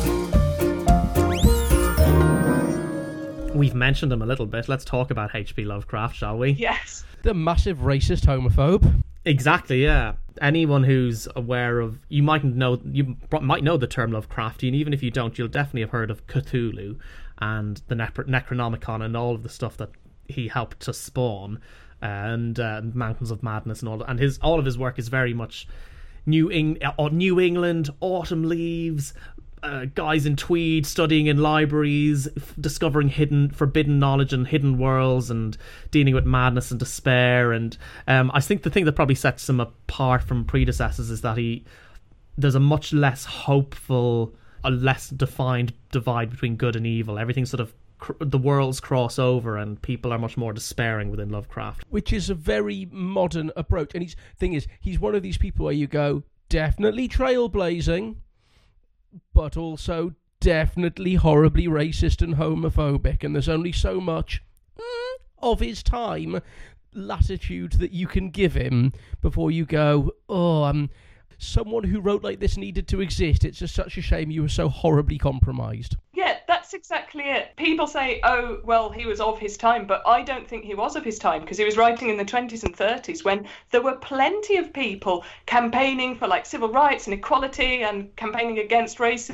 We've mentioned him a little bit. Let's talk about H.P. Lovecraft, shall we? Yes. The massive racist homophobe. Exactly, yeah. Anyone who's aware of... You might know the term Lovecraftian. Even if you don't, you'll definitely have heard of Cthulhu and the Necronomicon and all of the stuff that he helped to spawn, and Mountains of Madness and all that. And all of his work is very much New England, autumn leaves, guys in tweed studying in libraries, discovering forbidden knowledge and hidden worlds, and dealing with madness and despair. And I think the thing that probably sets him apart from predecessors is that there's a much less hopeful, a less defined divide between good and evil. Everything sort of the worlds cross over, and people are much more despairing within Lovecraft, which is a very modern approach. And he's one of these people where you go, definitely trailblazing, but also definitely horribly racist and homophobic, and there's only so much of his time latitude that you can give him before you go, someone who wrote like this needed to exist. It's just such a shame you were so horribly compromised. Yeah, that's exactly it. People say, oh, well, he was of his time, but I don't think he was of his time, because he was writing in the 20s and 30s when there were plenty of people campaigning for like civil rights and equality and campaigning against racism.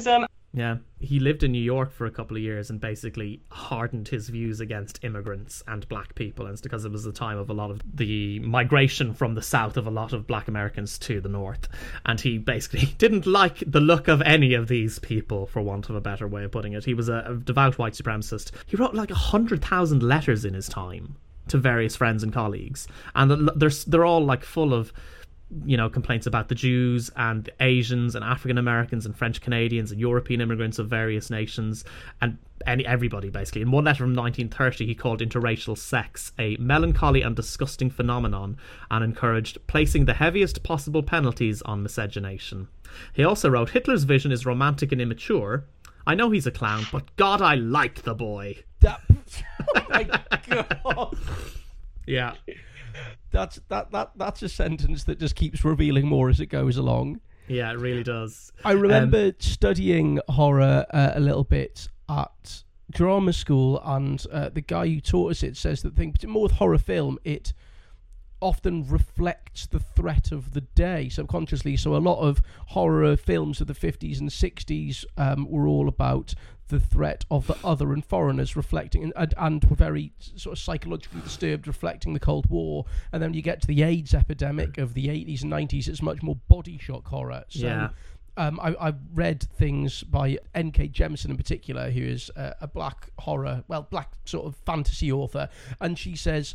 Yeah, he lived in New York for a couple of years and basically hardened his views against immigrants and black people. And it's because it was the time of a lot of the migration from the South of a lot of black Americans to the North. And he basically didn't like the look of any of these people, for want of a better way of putting it. He was a devout white supremacist. He wrote like 100,000 letters in his time to various friends and colleagues. And they're all like full of, you know, complaints about the Jews and Asians and African Americans and French Canadians and European immigrants of various nations and everybody basically. In one letter from 1930, he called interracial sex a melancholy and disgusting phenomenon and encouraged placing the heaviest possible penalties on miscegenation. He also wrote, Hitler's vision is romantic and immature. I know he's a clown, but God, I like the boy. Oh my God. Yeah. That's a sentence that just keeps revealing more as it goes along. Yeah, it really does. I remember studying horror a little bit at drama school, and the guy who taught us it says that more with horror film, it often reflects the threat of the day subconsciously. So a lot of horror films of the 50s and 60s were all about the threat of the other and foreigners, reflecting and were very sort of psychologically disturbed, reflecting the Cold War. And then you get to the AIDS epidemic of the 80s and 90s, it's much more body shock horror. So yeah. I've read things by N.K. Jemisin in particular, who is a black sort of fantasy author, and she says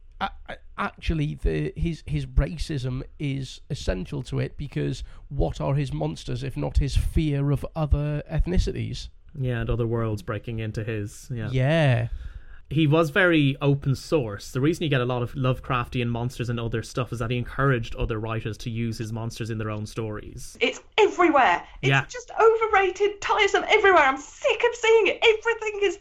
actually his racism is essential to it, because what are his monsters if not his fear of other ethnicities? Yeah, and other worlds breaking into his. Yeah. He was very open source. The reason you get a lot of Lovecraftian monsters and other stuff is that he encouraged other writers to use his monsters in their own stories. It's everywhere. It's just overrated, tiresome, everywhere. I'm sick of seeing it. Everything is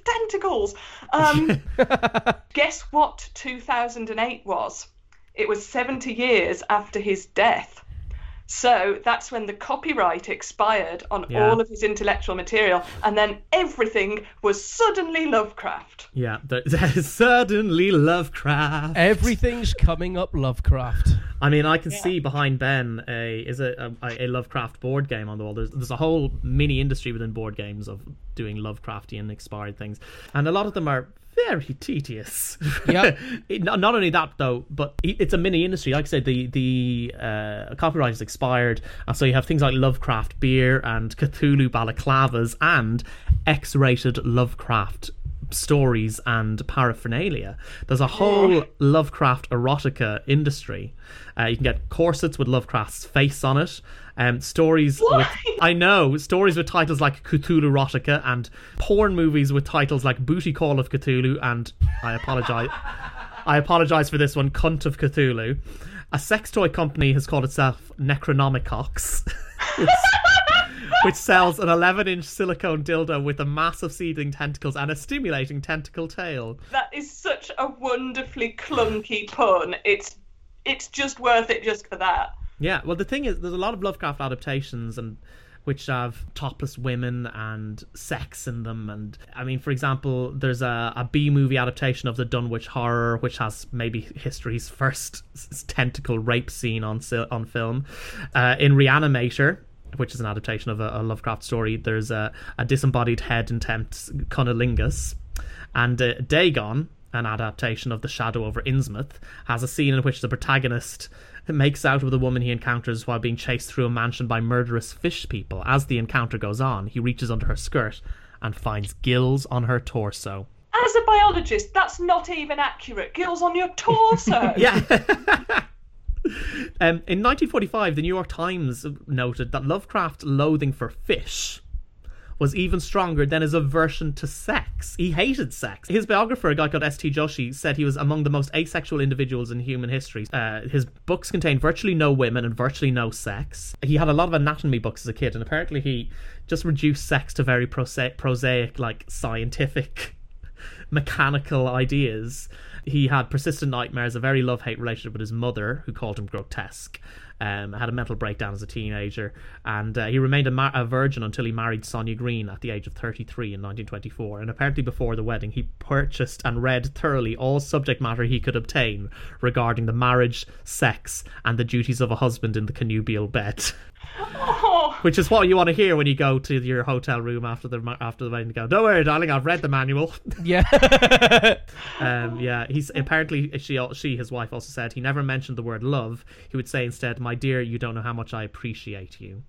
tentacles. Guess what 2008 was? It was 70 years after his death. So that's when the copyright expired on all of his intellectual material, and then everything was suddenly Lovecraft. Yeah, there's suddenly Lovecraft. Everything's coming up Lovecraft. I mean, I can see behind Ben a Lovecraft board game on the wall. There's a whole mini industry within board games of doing Lovecraftian inspired things, and a lot of them are very tedious. Yeah. Not only that though, but it's a mini industry. Like I said, the copyright is expired, and so you have things like Lovecraft beer and Cthulhu balaclavas and X-rated Lovecraft stories and paraphernalia. There's a whole Lovecraft erotica industry. You can get corsets with Lovecraft's face on it. Stories with titles like Cthulhu erotica, and porn movies with titles like Booty Call of Cthulhu and I apologize for this one, Cunt of Cthulhu. A sex toy company has called itself Necronomicox, which sells an 11-inch silicone dildo with a mass of seething tentacles and a stimulating tentacle tail. That is such a wonderfully clunky pun. It's just worth it just for that. Yeah, well, the thing is, there's a lot of Lovecraft adaptations and which have topless women and sex in them. And I mean, for example, there's a B-movie adaptation of the Dunwich Horror, which has maybe history's first tentacle rape scene on film. In Reanimator, which is an adaptation of a Lovecraft story, there's a disembodied head and tempts cunnilingus. And Dagon, an adaptation of The Shadow over Innsmouth, has a scene in which the protagonist makes out with a woman he encounters while being chased through a mansion by murderous fish people. As the encounter goes on, he reaches under her skirt and finds gills on her torso. As a biologist, that's not even accurate. Gills on your torso. Yeah. In 1945, the New York Times noted that Lovecraft's loathing for fish was even stronger than his aversion to sex. He hated sex. His biographer, a guy called S.T. Joshi, said he was among the most asexual individuals in human history. His books contained virtually no women and virtually no sex. He had a lot of anatomy books as a kid, and apparently he just reduced sex to very prosaic, like scientific, mechanical ideas. He had persistent nightmares, a very love-hate relationship with his mother, who called him grotesque. Had a mental breakdown as a teenager, and he remained a virgin until he married Sonia Green at the age of 33 in 1924. And apparently before the wedding, he purchased and read thoroughly all subject matter he could obtain regarding the marriage, sex, and the duties of a husband in the connubial bed. Oh, Which is what you want to hear when you go to your hotel room after the wedding and go, don't worry, darling, I've read the manual. Yeah. He's apparently, she, his wife, also said he never mentioned the word love. He would say instead, my dear, you don't know how much I appreciate you.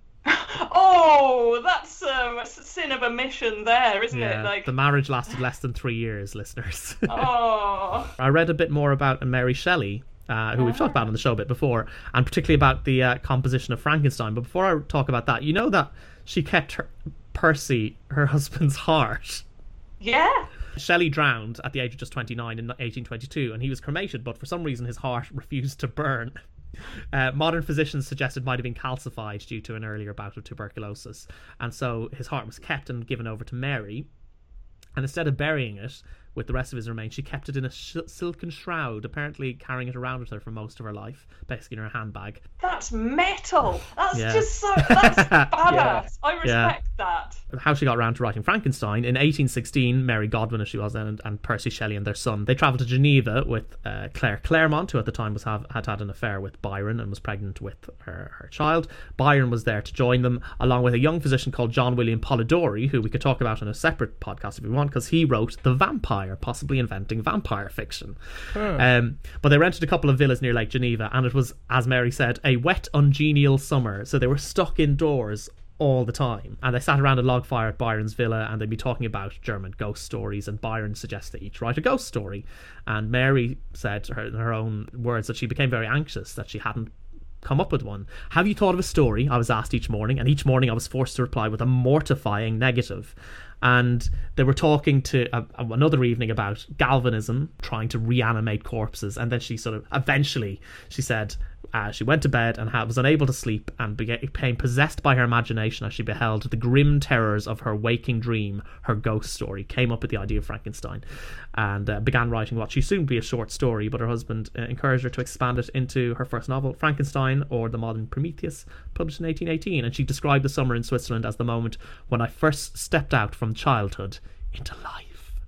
Oh, that's a sin of omission there, isn't it? Like, the marriage lasted less than 3 years, listeners. Oh. I read a bit more about Mary Shelley, who we've talked about on the show a bit before, and particularly about the composition of Frankenstein. But before I talk about that, you know that she kept Percy, her husband's heart. Yeah. Shelley drowned at the age of just 29 in 1822, and he was cremated, but for some reason his heart refused to burn. Modern physicians suggested it might have been calcified due to an earlier bout of tuberculosis, and so his heart was kept and given over to Mary, and instead of burying it with the rest of his remains, she kept it in a silken shroud, apparently carrying it around with her for most of her life, basically in her handbag. That's metal. That's that's badass. I respect that. How she got around to writing Frankenstein: in 1816, Mary Godwin, as she was then, and Percy Shelley and their son, they travelled to Geneva with Claire Claremont, who at the time had an affair with Byron and was pregnant with her child. Byron was there to join them, along with a young physician called John William Polidori, who we could talk about in a separate podcast if we want, because he wrote The Vampire, possibly inventing vampire fiction. But they rented a couple of villas near Lake Geneva, and it was, as Mary said, a wet, ungenial summer, so they were stuck indoors all the time, and they sat around a log fire at Byron's villa, and they'd be talking about German ghost stories, and Byron suggested they each write a ghost story, and Mary said in her own words that she became very anxious that she hadn't come up with one. Have you thought of a story? I was asked each morning, and each morning I was forced to reply with a mortifying negative. And they were talking to another evening about galvanism, trying to reanimate corpses, and then she sort of eventually, she said, she went to bed and was unable to sleep and became possessed by her imagination as she beheld the grim terrors of her waking dream. Her ghost story came up with the idea of Frankenstein and began writing what she soon would be a short story, but her husband encouraged her to expand it into her first novel, Frankenstein, or The Modern Prometheus, published in 1818. And she described the summer in Switzerland as the moment when I first stepped out from childhood into life.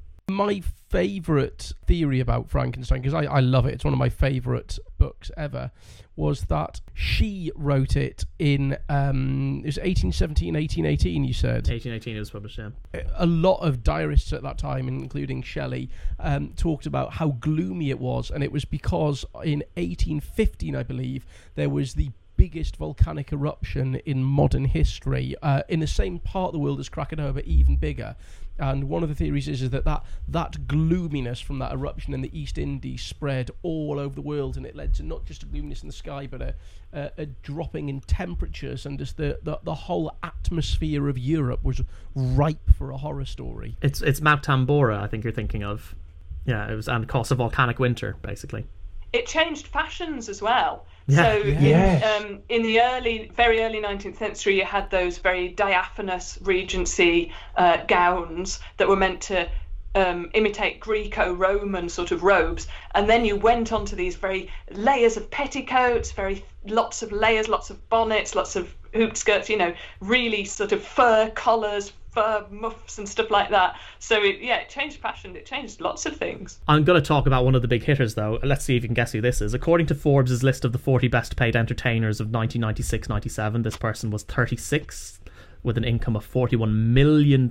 My favourite theory about Frankenstein, because I love it, it's one of my favourite books ever, was that she wrote it in, it was 1817, 1818, you said? 1818 it was published, yeah. A lot of diarists at that time, including Shelley, talked about how gloomy it was, and it was because in 1815, I believe, there was the biggest volcanic eruption in modern history, in the same part of the world as Krakatoa, but even bigger. And one of the theories is that gloominess from that eruption in the East Indies spread all over the world, and it led to not just a gloominess in the sky, but a dropping in temperatures, and just the whole atmosphere of Europe was ripe for a horror story. It's Mount Tambora, I think you're thinking of. Yeah, it was, and caused a volcanic winter, basically. It changed fashions as well. Yeah. So in the very early 19th century, you had those very diaphanous Regency gowns that were meant to imitate Greco-Roman sort of robes, and then you went on to these very layers of petticoats, lots of layers, lots of bonnets, lots of hoop skirts, really sort of fur collars, fur muffs and stuff like that. So it changed fashion, it changed lots of things. I'm going to talk about one of the big hitters though. Let's see if you can guess who this is. According to Forbes' list of the 40 best paid entertainers of 1996-97, this person was 36 with an income of $41 million.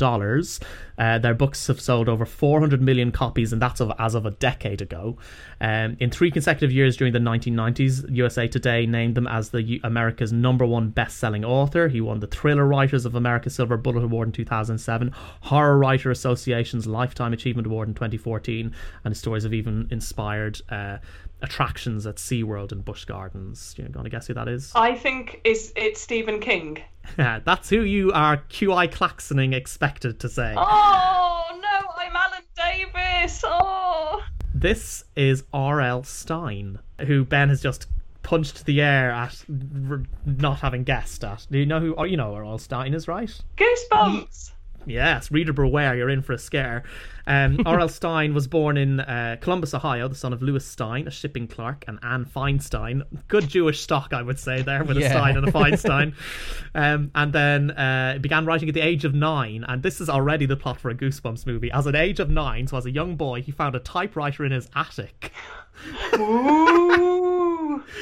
Their books have sold over 400 million copies, and that's as of a decade ago. In 3 consecutive years during the 1990s, USA Today named them as America's #1 best-selling author. He won the Thriller Writers of America Silver Bullet Award in 2007, Horror Writer Association's Lifetime Achievement Award in 2014, and his stories have even inspired attractions at SeaWorld and Busch Gardens. You're going to guess who that is? I think it's Stephen King. That's who you are QI Klaxoning expected to say. Oh, no, I'm Alan Davis. Oh. This is R.L. Stine, who Ben has just punched the air at not having guessed at. Do you know who? Oh, you know R.L. Stine is, right? Goosebumps. Yes, reader beware, you're in for a scare. R.L. Stine was born in Columbus, Ohio, the son of Louis Stine, a shipping clerk, and Anne Feinstein. Good Jewish stock, I would say, there, with a Stein and a Feinstein. And then began writing at the age of 9, and this is already the plot for a Goosebumps movie. As an age of 9, so as a young boy, he found a typewriter in his attic. Ooh.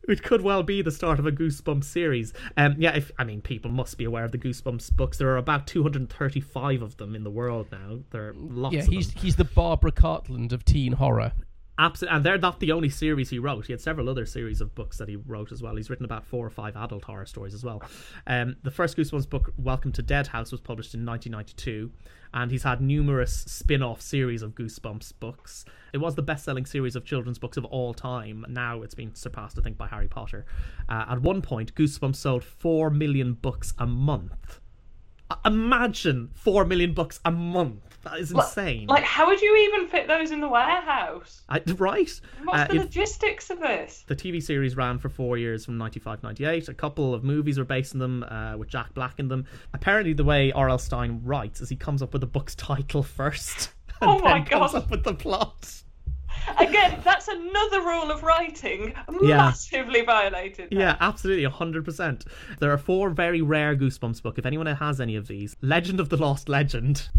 It could well be the start of a Goosebumps series. People must be aware of the Goosebumps books. There are about 235 of them in the world now. There are lots of them. He's the Barbara Cartland of teen horror. Absolutely, and they're not the only series he wrote. He had several other series of books that he wrote as well. He's written about 4 or 5 adult horror stories as well. The first Goosebumps book, Welcome to Dead House, was published in 1992, and he's had numerous spin-off series of Goosebumps books. It was the best-selling series of children's books of all time. Now it's been surpassed, I think, by Harry Potter. At one point, Goosebumps sold 4 million books a month. Imagine 4 million books a month. That is insane. Like, how would you even fit those in the warehouse? Right? What's the logistics of this? The TV series ran for 4 years from 95 to 98. A couple of movies were based on them, with Jack Black in them. Apparently, the way R.L. Stine writes is he comes up with the book's title first. And then comes up with the plot. Again, that's another rule of writing massively violated. Yeah, absolutely, 100%. There are 4 very rare Goosebumps books. If anyone has any of these: Legend of the Lost Legend,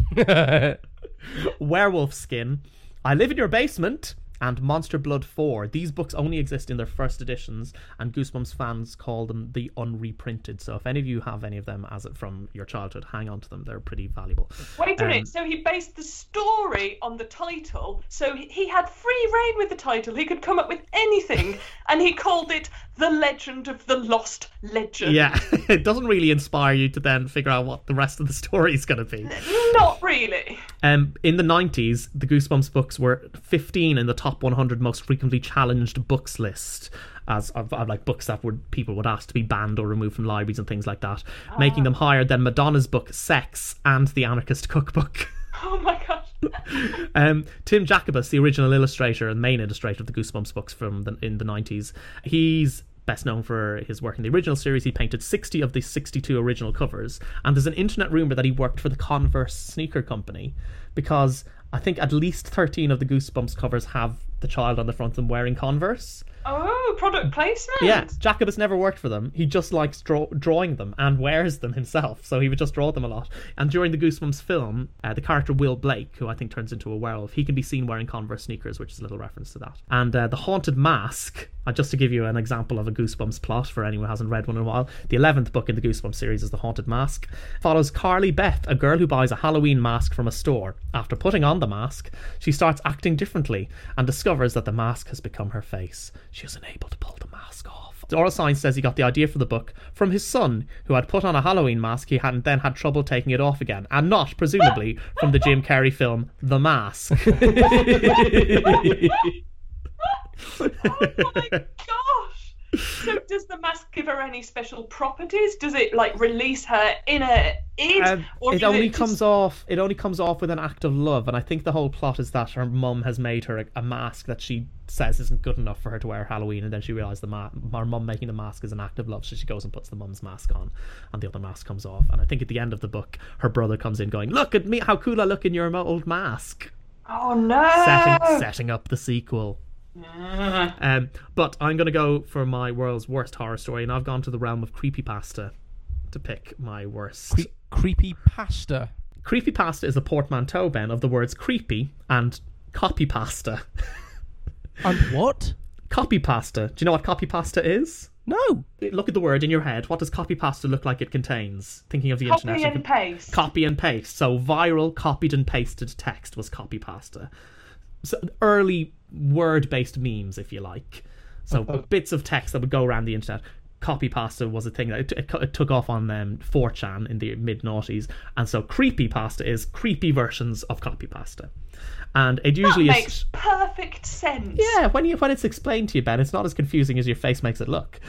Werewolf Skin, I Live in Your Basement, and Monster Blood 4. These books only exist in their first editions, and Goosebumps fans call them the unreprinted. So if any of you have any of them from your childhood, hang on to them. They're pretty valuable. Wait a minute. So he based the story on the title. So he had free reign with the title. He could come up with anything, and he called it The Legend of the Lost Legend. Yeah, it doesn't really inspire you to then figure out what the rest of the story is going to be. Not really. In the 90s, the Goosebumps books were 15 in the top 100 most frequently challenged books list, as of like books that people would ask to be banned or removed from libraries and things like that, making them higher than Madonna's book Sex and The Anarchist Cookbook. Oh my gosh. Tim Jacobus, the original illustrator and main illustrator of the Goosebumps books in the 90s, he's best known for his work in the original series. He painted 60 of the 62 original covers, and there's an internet rumour that he worked for the Converse sneaker company, because I think at least 13 of the Goosebumps covers have the child on the front of them wearing Converse. Oh, product placement. Yeah, Jacobus never worked for them. He just likes drawing them and wears them himself, so he would just draw them a lot. And during the Goosebumps film, the character Will Blake, who I think turns into a werewolf, he can be seen wearing Converse sneakers, which is a little reference to that. And The Haunted Mask, just to give you an example of a Goosebumps plot for anyone who hasn't read one in a while, the 11th book in the Goosebumps series is The Haunted Mask. Follows Carly Beth, a girl who buys a Halloween mask from a store. After putting on the mask, she starts acting differently and discovers that the mask has become her face. She is unable to pull the mask off. R.L. Stine says he got the idea for the book from his son, who had put on a Halloween mask he hadn't then had trouble taking it off again, and not, presumably, from the Jim Carrey film The Mask. Oh my gosh! So does the mask give her any special properties? Does it release her inner id? It only comes off with an act of love, and I think the whole plot is that her mum has made her a mask that she says isn't good enough for her to wear Halloween, and then she realised her mum making the mask is an act of love, so she goes and puts the mum's mask on, and the other mask comes off. And I think at the end of the book, her brother comes in going, "Look at me, how cool I look in your old mask." Oh no! Setting up the sequel. But I'm going to go for my world's worst horror story, and I've gone to the realm of creepypasta to pick my worst. Creepypasta? Creepypasta is a portmanteau, Ben, of the words creepy and copypasta. And what? Copypasta. Do you know what copypasta is? No. Look at the word in your head. What does copypasta look like it contains? Thinking of the internet. Copy and paste. Copy and paste. So viral copied and pasted text was copypasta. So early word-based memes, if you like. So bits of text that would go around the internet. Copypasta was a thing that it took off on 4chan in the mid-noughties, and so creepypasta is creepy versions of copypasta. And it usually makes perfect sense. Yeah, when it's explained to you, Ben, it's not as confusing as your face makes it look.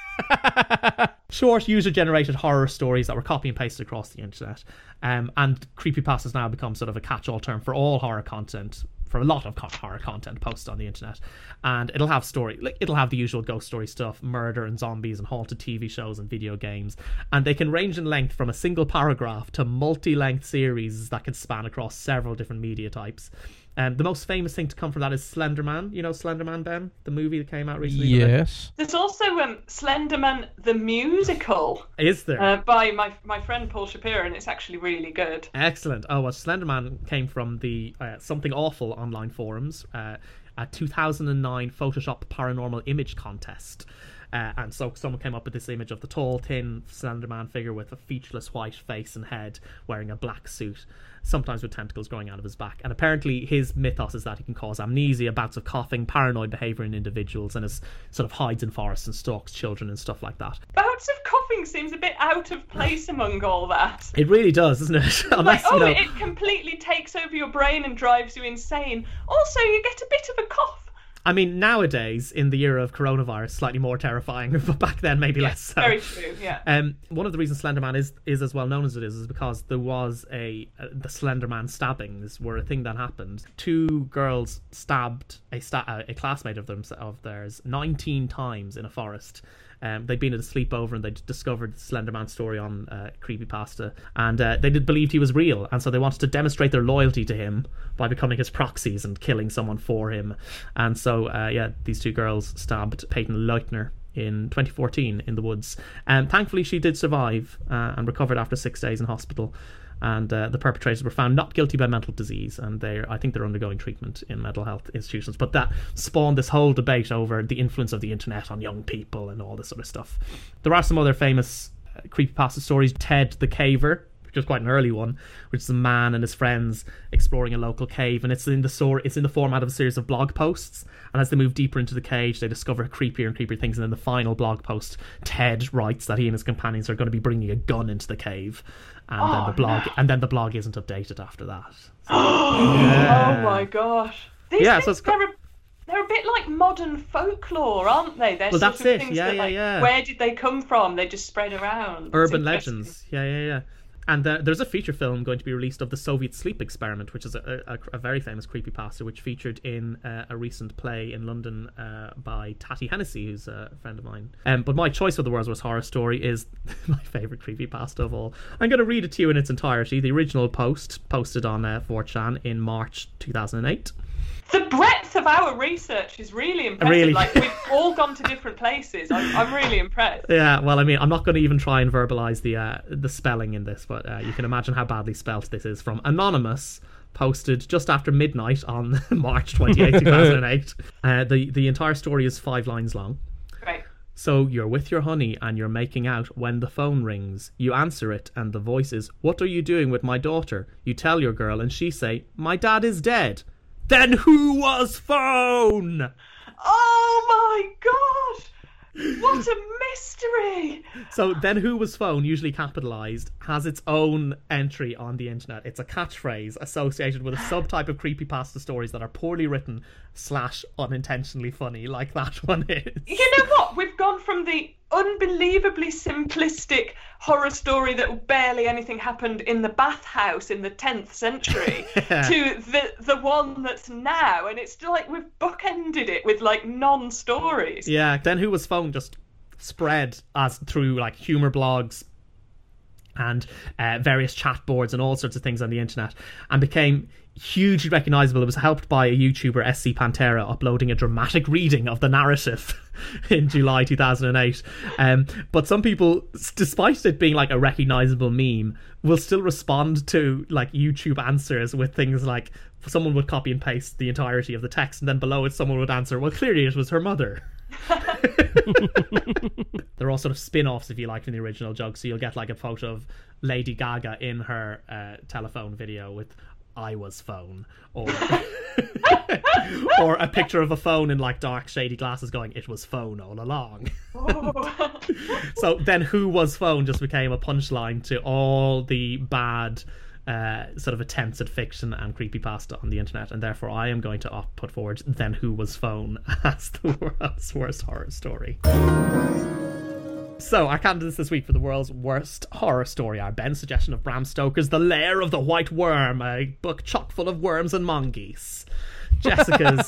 Short user-generated horror stories that were copy and pasted across the internet, and creepypasta has now become sort of a catch-all term for all horror content, for a lot of horror content posted on the internet. And it'll have it'll have the usual ghost story stuff, murder and zombies and haunted TV shows and video games, and they can range in length from a single paragraph to multi-length series that can span across several different media types. The most famous thing to come from that is Slender Man. You know Slender Man, Ben? The movie that came out recently? Yes. There's also Slender Man the musical. Is there? By my friend Paul Shapiro, and it's actually really good. Excellent. Oh, well, Slender Man came from the Something Awful online forums, a 2009 Photoshop Paranormal Image Contest. And so someone came up with this image of the tall, thin, slender man figure with a featureless white face and head, wearing a black suit, sometimes with tentacles growing out of his back. And apparently his mythos is that he can cause amnesia, bouts of coughing, paranoid behaviour in individuals, and is sort of hides in forests and stalks children and stuff like that. Bouts of coughing seems a bit out of place among all that. It really does, doesn't it? Unless, it completely takes over your brain and drives you insane. Also, you get a bit of a cough. I mean, nowadays, in the era of coronavirus, slightly more terrifying, but back then maybe less so. Very true, yeah. One of the reasons Slender Man is as well known as it is because there was the Slender Man stabbings were a thing that happened. 2 girls stabbed a classmate of theirs 19 times in a forest. They'd been at a sleepover and they discovered the Slender Man story on Creepypasta, and they believed he was real, and so they wanted to demonstrate their loyalty to him by becoming his proxies and killing someone for him. And so these 2 girls stabbed Peyton Leutner in 2014 in the woods, and thankfully she did survive and recovered after 6 days in hospital. And the perpetrators were found not guilty by mental disease, and I think they're undergoing treatment in mental health institutions. But that spawned this whole debate over the influence of the internet on young people and all this sort of stuff. There are some other famous creepypasta stories. Ted the Caver, which is quite an early one, which is a man and his friends exploring a local cave, and it's in the format of a series of blog posts. And as they move deeper into the cage, they discover creepier and creepier things. And in the final blog post, Ted writes that he and his companions are going to be bringing a gun into the cave. And then the blog isn't updated after that. So, Oh my gosh! These things, they're a bit like modern folklore, aren't they? They're that's it. Things where did they come from? They just spread around. Urban legends. Yeah. And there's a feature film going to be released of the Soviet sleep experiment, which is a very famous creepypasta, which featured in a recent play in London by Tati Hennessy, who's a friend of mine. But my choice for the world's worst horror story is my favourite creepypasta of all. I'm going to read it to you in its entirety. The original post, posted on 4chan in March 2008. The breadth of our research is really impressive. Really? Like, we've all gone to different places. I'm really impressed. Yeah, well, I mean, I'm not going to even try and verbalise the spelling in this, but you can imagine how badly spelt this is. From Anonymous, posted just after midnight on March 28, 2008. The entire story is 5 lines long. Right. So you're with your honey and you're making out when the phone rings. You answer it and the voice is, "What are you doing with my daughter?" You tell your girl and she say, "My dad is dead." Then who was phone? Oh my gosh! What a mystery! So then who was phone, usually capitalised, has its own entry on the internet. It's a catchphrase associated with a subtype of creepypasta stories that are poorly written / unintentionally funny, like that one is. You know what? We've gone from the unbelievably simplistic horror story that barely anything happened in the bathhouse in the 10th century to the one that's now, and it's like we've bookended it with like non-stories. Yeah, then who was phone just spread as through like humour blogs and various chat boards and all sorts of things on the internet, and became hugely recognisable. It was helped by a YouTuber, SC Pantera, uploading a dramatic reading of the narrative in July 2008. But some people, despite it being like a recognisable meme, will still respond to like YouTube answers with things like, someone would copy and paste the entirety of the text, and then below it someone would answer, "Well, clearly it was her mother." They're all sort of spin-offs, if you like, from the original joke. So you'll get like a photo of Lady Gaga in her telephone video with "I was phone," or or a picture of a phone in like dark shady glasses going, "It was phone all along." So then who was phone just became a punchline to all the bad sort of attempts at fiction and creepypasta on the internet, and therefore I am going to put forward Then Who Was Phone as the world's worst horror story. So our candidates this week for the world's worst horror story are Ben's suggestion of Bram Stoker's The Lair of the White Worm, a book chock full of worms and mongoose. Jessica's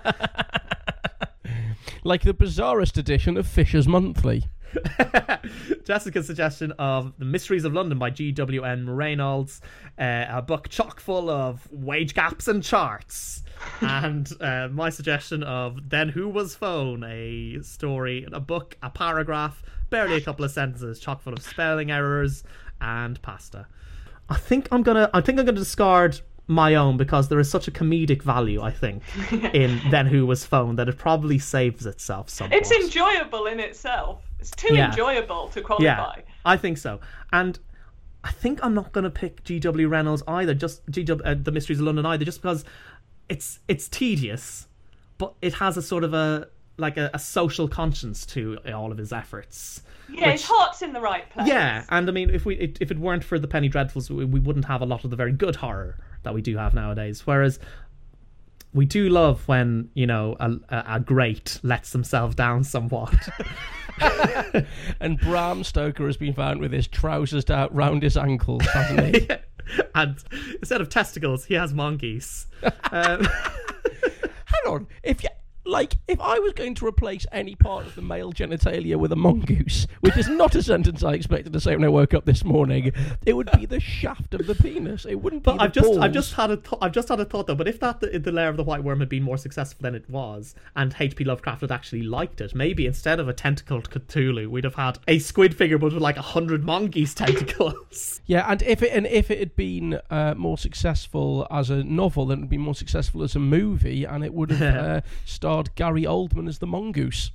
like the bizarrest edition of Fisher's Monthly. Jessica's suggestion of The Mysteries of London by G.W.N. Reynolds, a book chock full of wage gaps and charts. And my suggestion of Then Who Was Phone, a story, a book, a paragraph, barely a couple of sentences, chock full of spelling errors and pasta. I think I'm gonna discard my own because there is such a comedic value, I think, in Then Who Was Phone that it probably saves itself somewhat. It's enjoyable in itself. It's too enjoyable to qualify. Yeah, I think so. And I think I'm not going to pick G.W. Reynolds either, just The Mysteries of London either, just because it's tedious, but it has a sort of a social conscience to all of his efforts. Yeah, his heart's in the right place. Yeah, and I mean, if it weren't for the Penny Dreadfuls, we wouldn't have a lot of the very good horror that we do have nowadays. Whereas we do love when, you know, a great lets themselves down somewhat. And Bram Stoker has been found with his trousers down round his ankles, hasn't he? Yeah. And instead of testicles, he has mongoose. Hang on, if I was going to replace any part of the male genitalia with a mongoose, which is not a sentence I expected to say when I woke up this morning, it would be the shaft of the penis. It wouldn't be the balls. I've just had a thought though. But if the Lair of the White Worm had been more successful than it was, and H.P. Lovecraft had actually liked it, maybe instead of a tentacled Cthulhu, we'd have had a squid figure but with like 100 mongoose tentacles. Yeah, and if it had been more successful as a novel, then it would be more successful as a movie, and it would have starred Gary Oldman as the mongoose.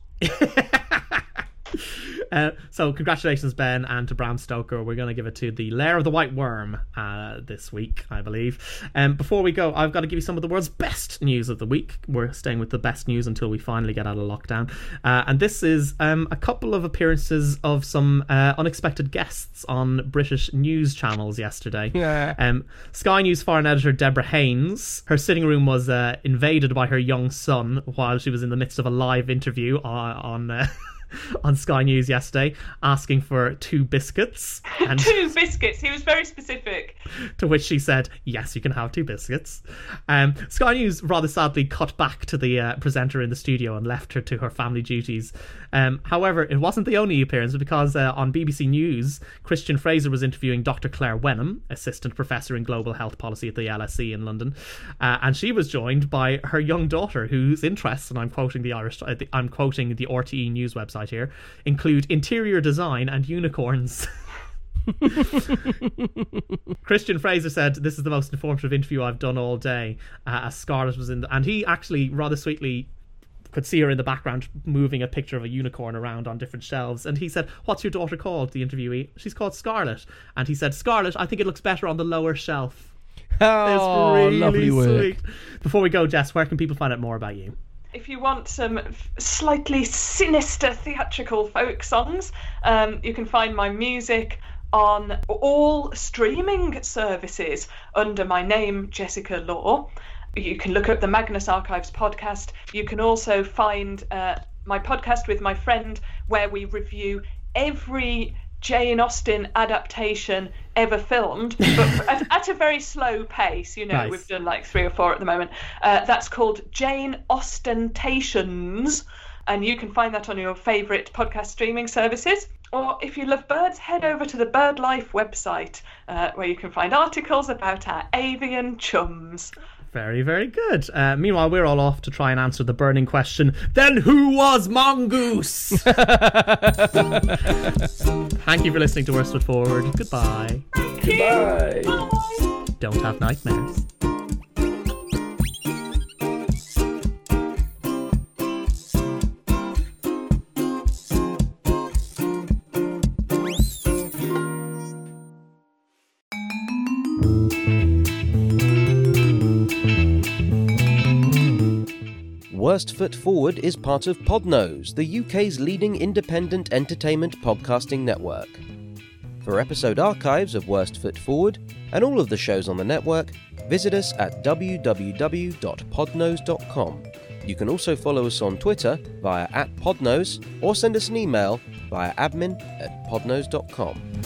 So congratulations, Ben, and to Bram Stoker. We're going to give it to the Lair of the White Worm this week, I believe. Before we go, I've got to give you some of the world's best news of the week. We're staying with the best news until we finally get out of lockdown. And this is a couple of appearances of some unexpected guests on British news channels yesterday. Yeah. Sky News foreign editor Deborah Haynes, her sitting room was invaded by her young son while she was in the midst of a live interview on Sky News yesterday, asking for 2 biscuits. And 2 biscuits. He was very specific. To which she said, yes, you can have 2 biscuits. Sky News rather sadly cut back to the presenter in the studio and left her to her family duties. However, it wasn't the only appearance, because on BBC News, Christian Fraser was interviewing Dr. Claire Wenham, Assistant Professor in Global Health Policy at the LSE in London, and she was joined by her young daughter, whose interests, and I'm quoting the RTE News website here, include interior design and unicorns. Christian Fraser said, "This is the most informative interview I've done all day," as Scarlett was in and he actually rather sweetly could see her in the background moving a picture of a unicorn around on different shelves, and he said, "What's your daughter called?" The interviewee, "She's called Scarlett," and he said, "Scarlett, I think it looks better on the lower shelf." Oh, it's really lovely work. sweet. Before we go, Jess, where can people find out more about you? If you want some slightly sinister theatrical folk songs, you can find my music on all streaming services under my name, Jessica Law. You can look up the Magnus Archives podcast. You can also find my podcast with my friend, where we review every Jane Austen adaptation ever filmed, but at a very slow pace. You know, Nice. We've done like 3 or 4 at the moment. That's called Jane Ostentations, and you can find that on your favourite podcast streaming services. Or if you love birds, head over to the BirdLife website, where you can find articles about our avian chums. Very, very good. Meanwhile, we're all off to try and answer the burning question, then who was Mongoose? Thank you for listening to Worst Foot Forward. Goodbye. Goodbye. Don't have nightmares. Worst Foot Forward is part of Podnose, the UK's leading independent entertainment podcasting network. For episode archives of Worst Foot Forward and all of the shows on the network, visit us at www.podnose.com. You can also follow us on Twitter via @Podnose or send us an email via admin@podnose.com.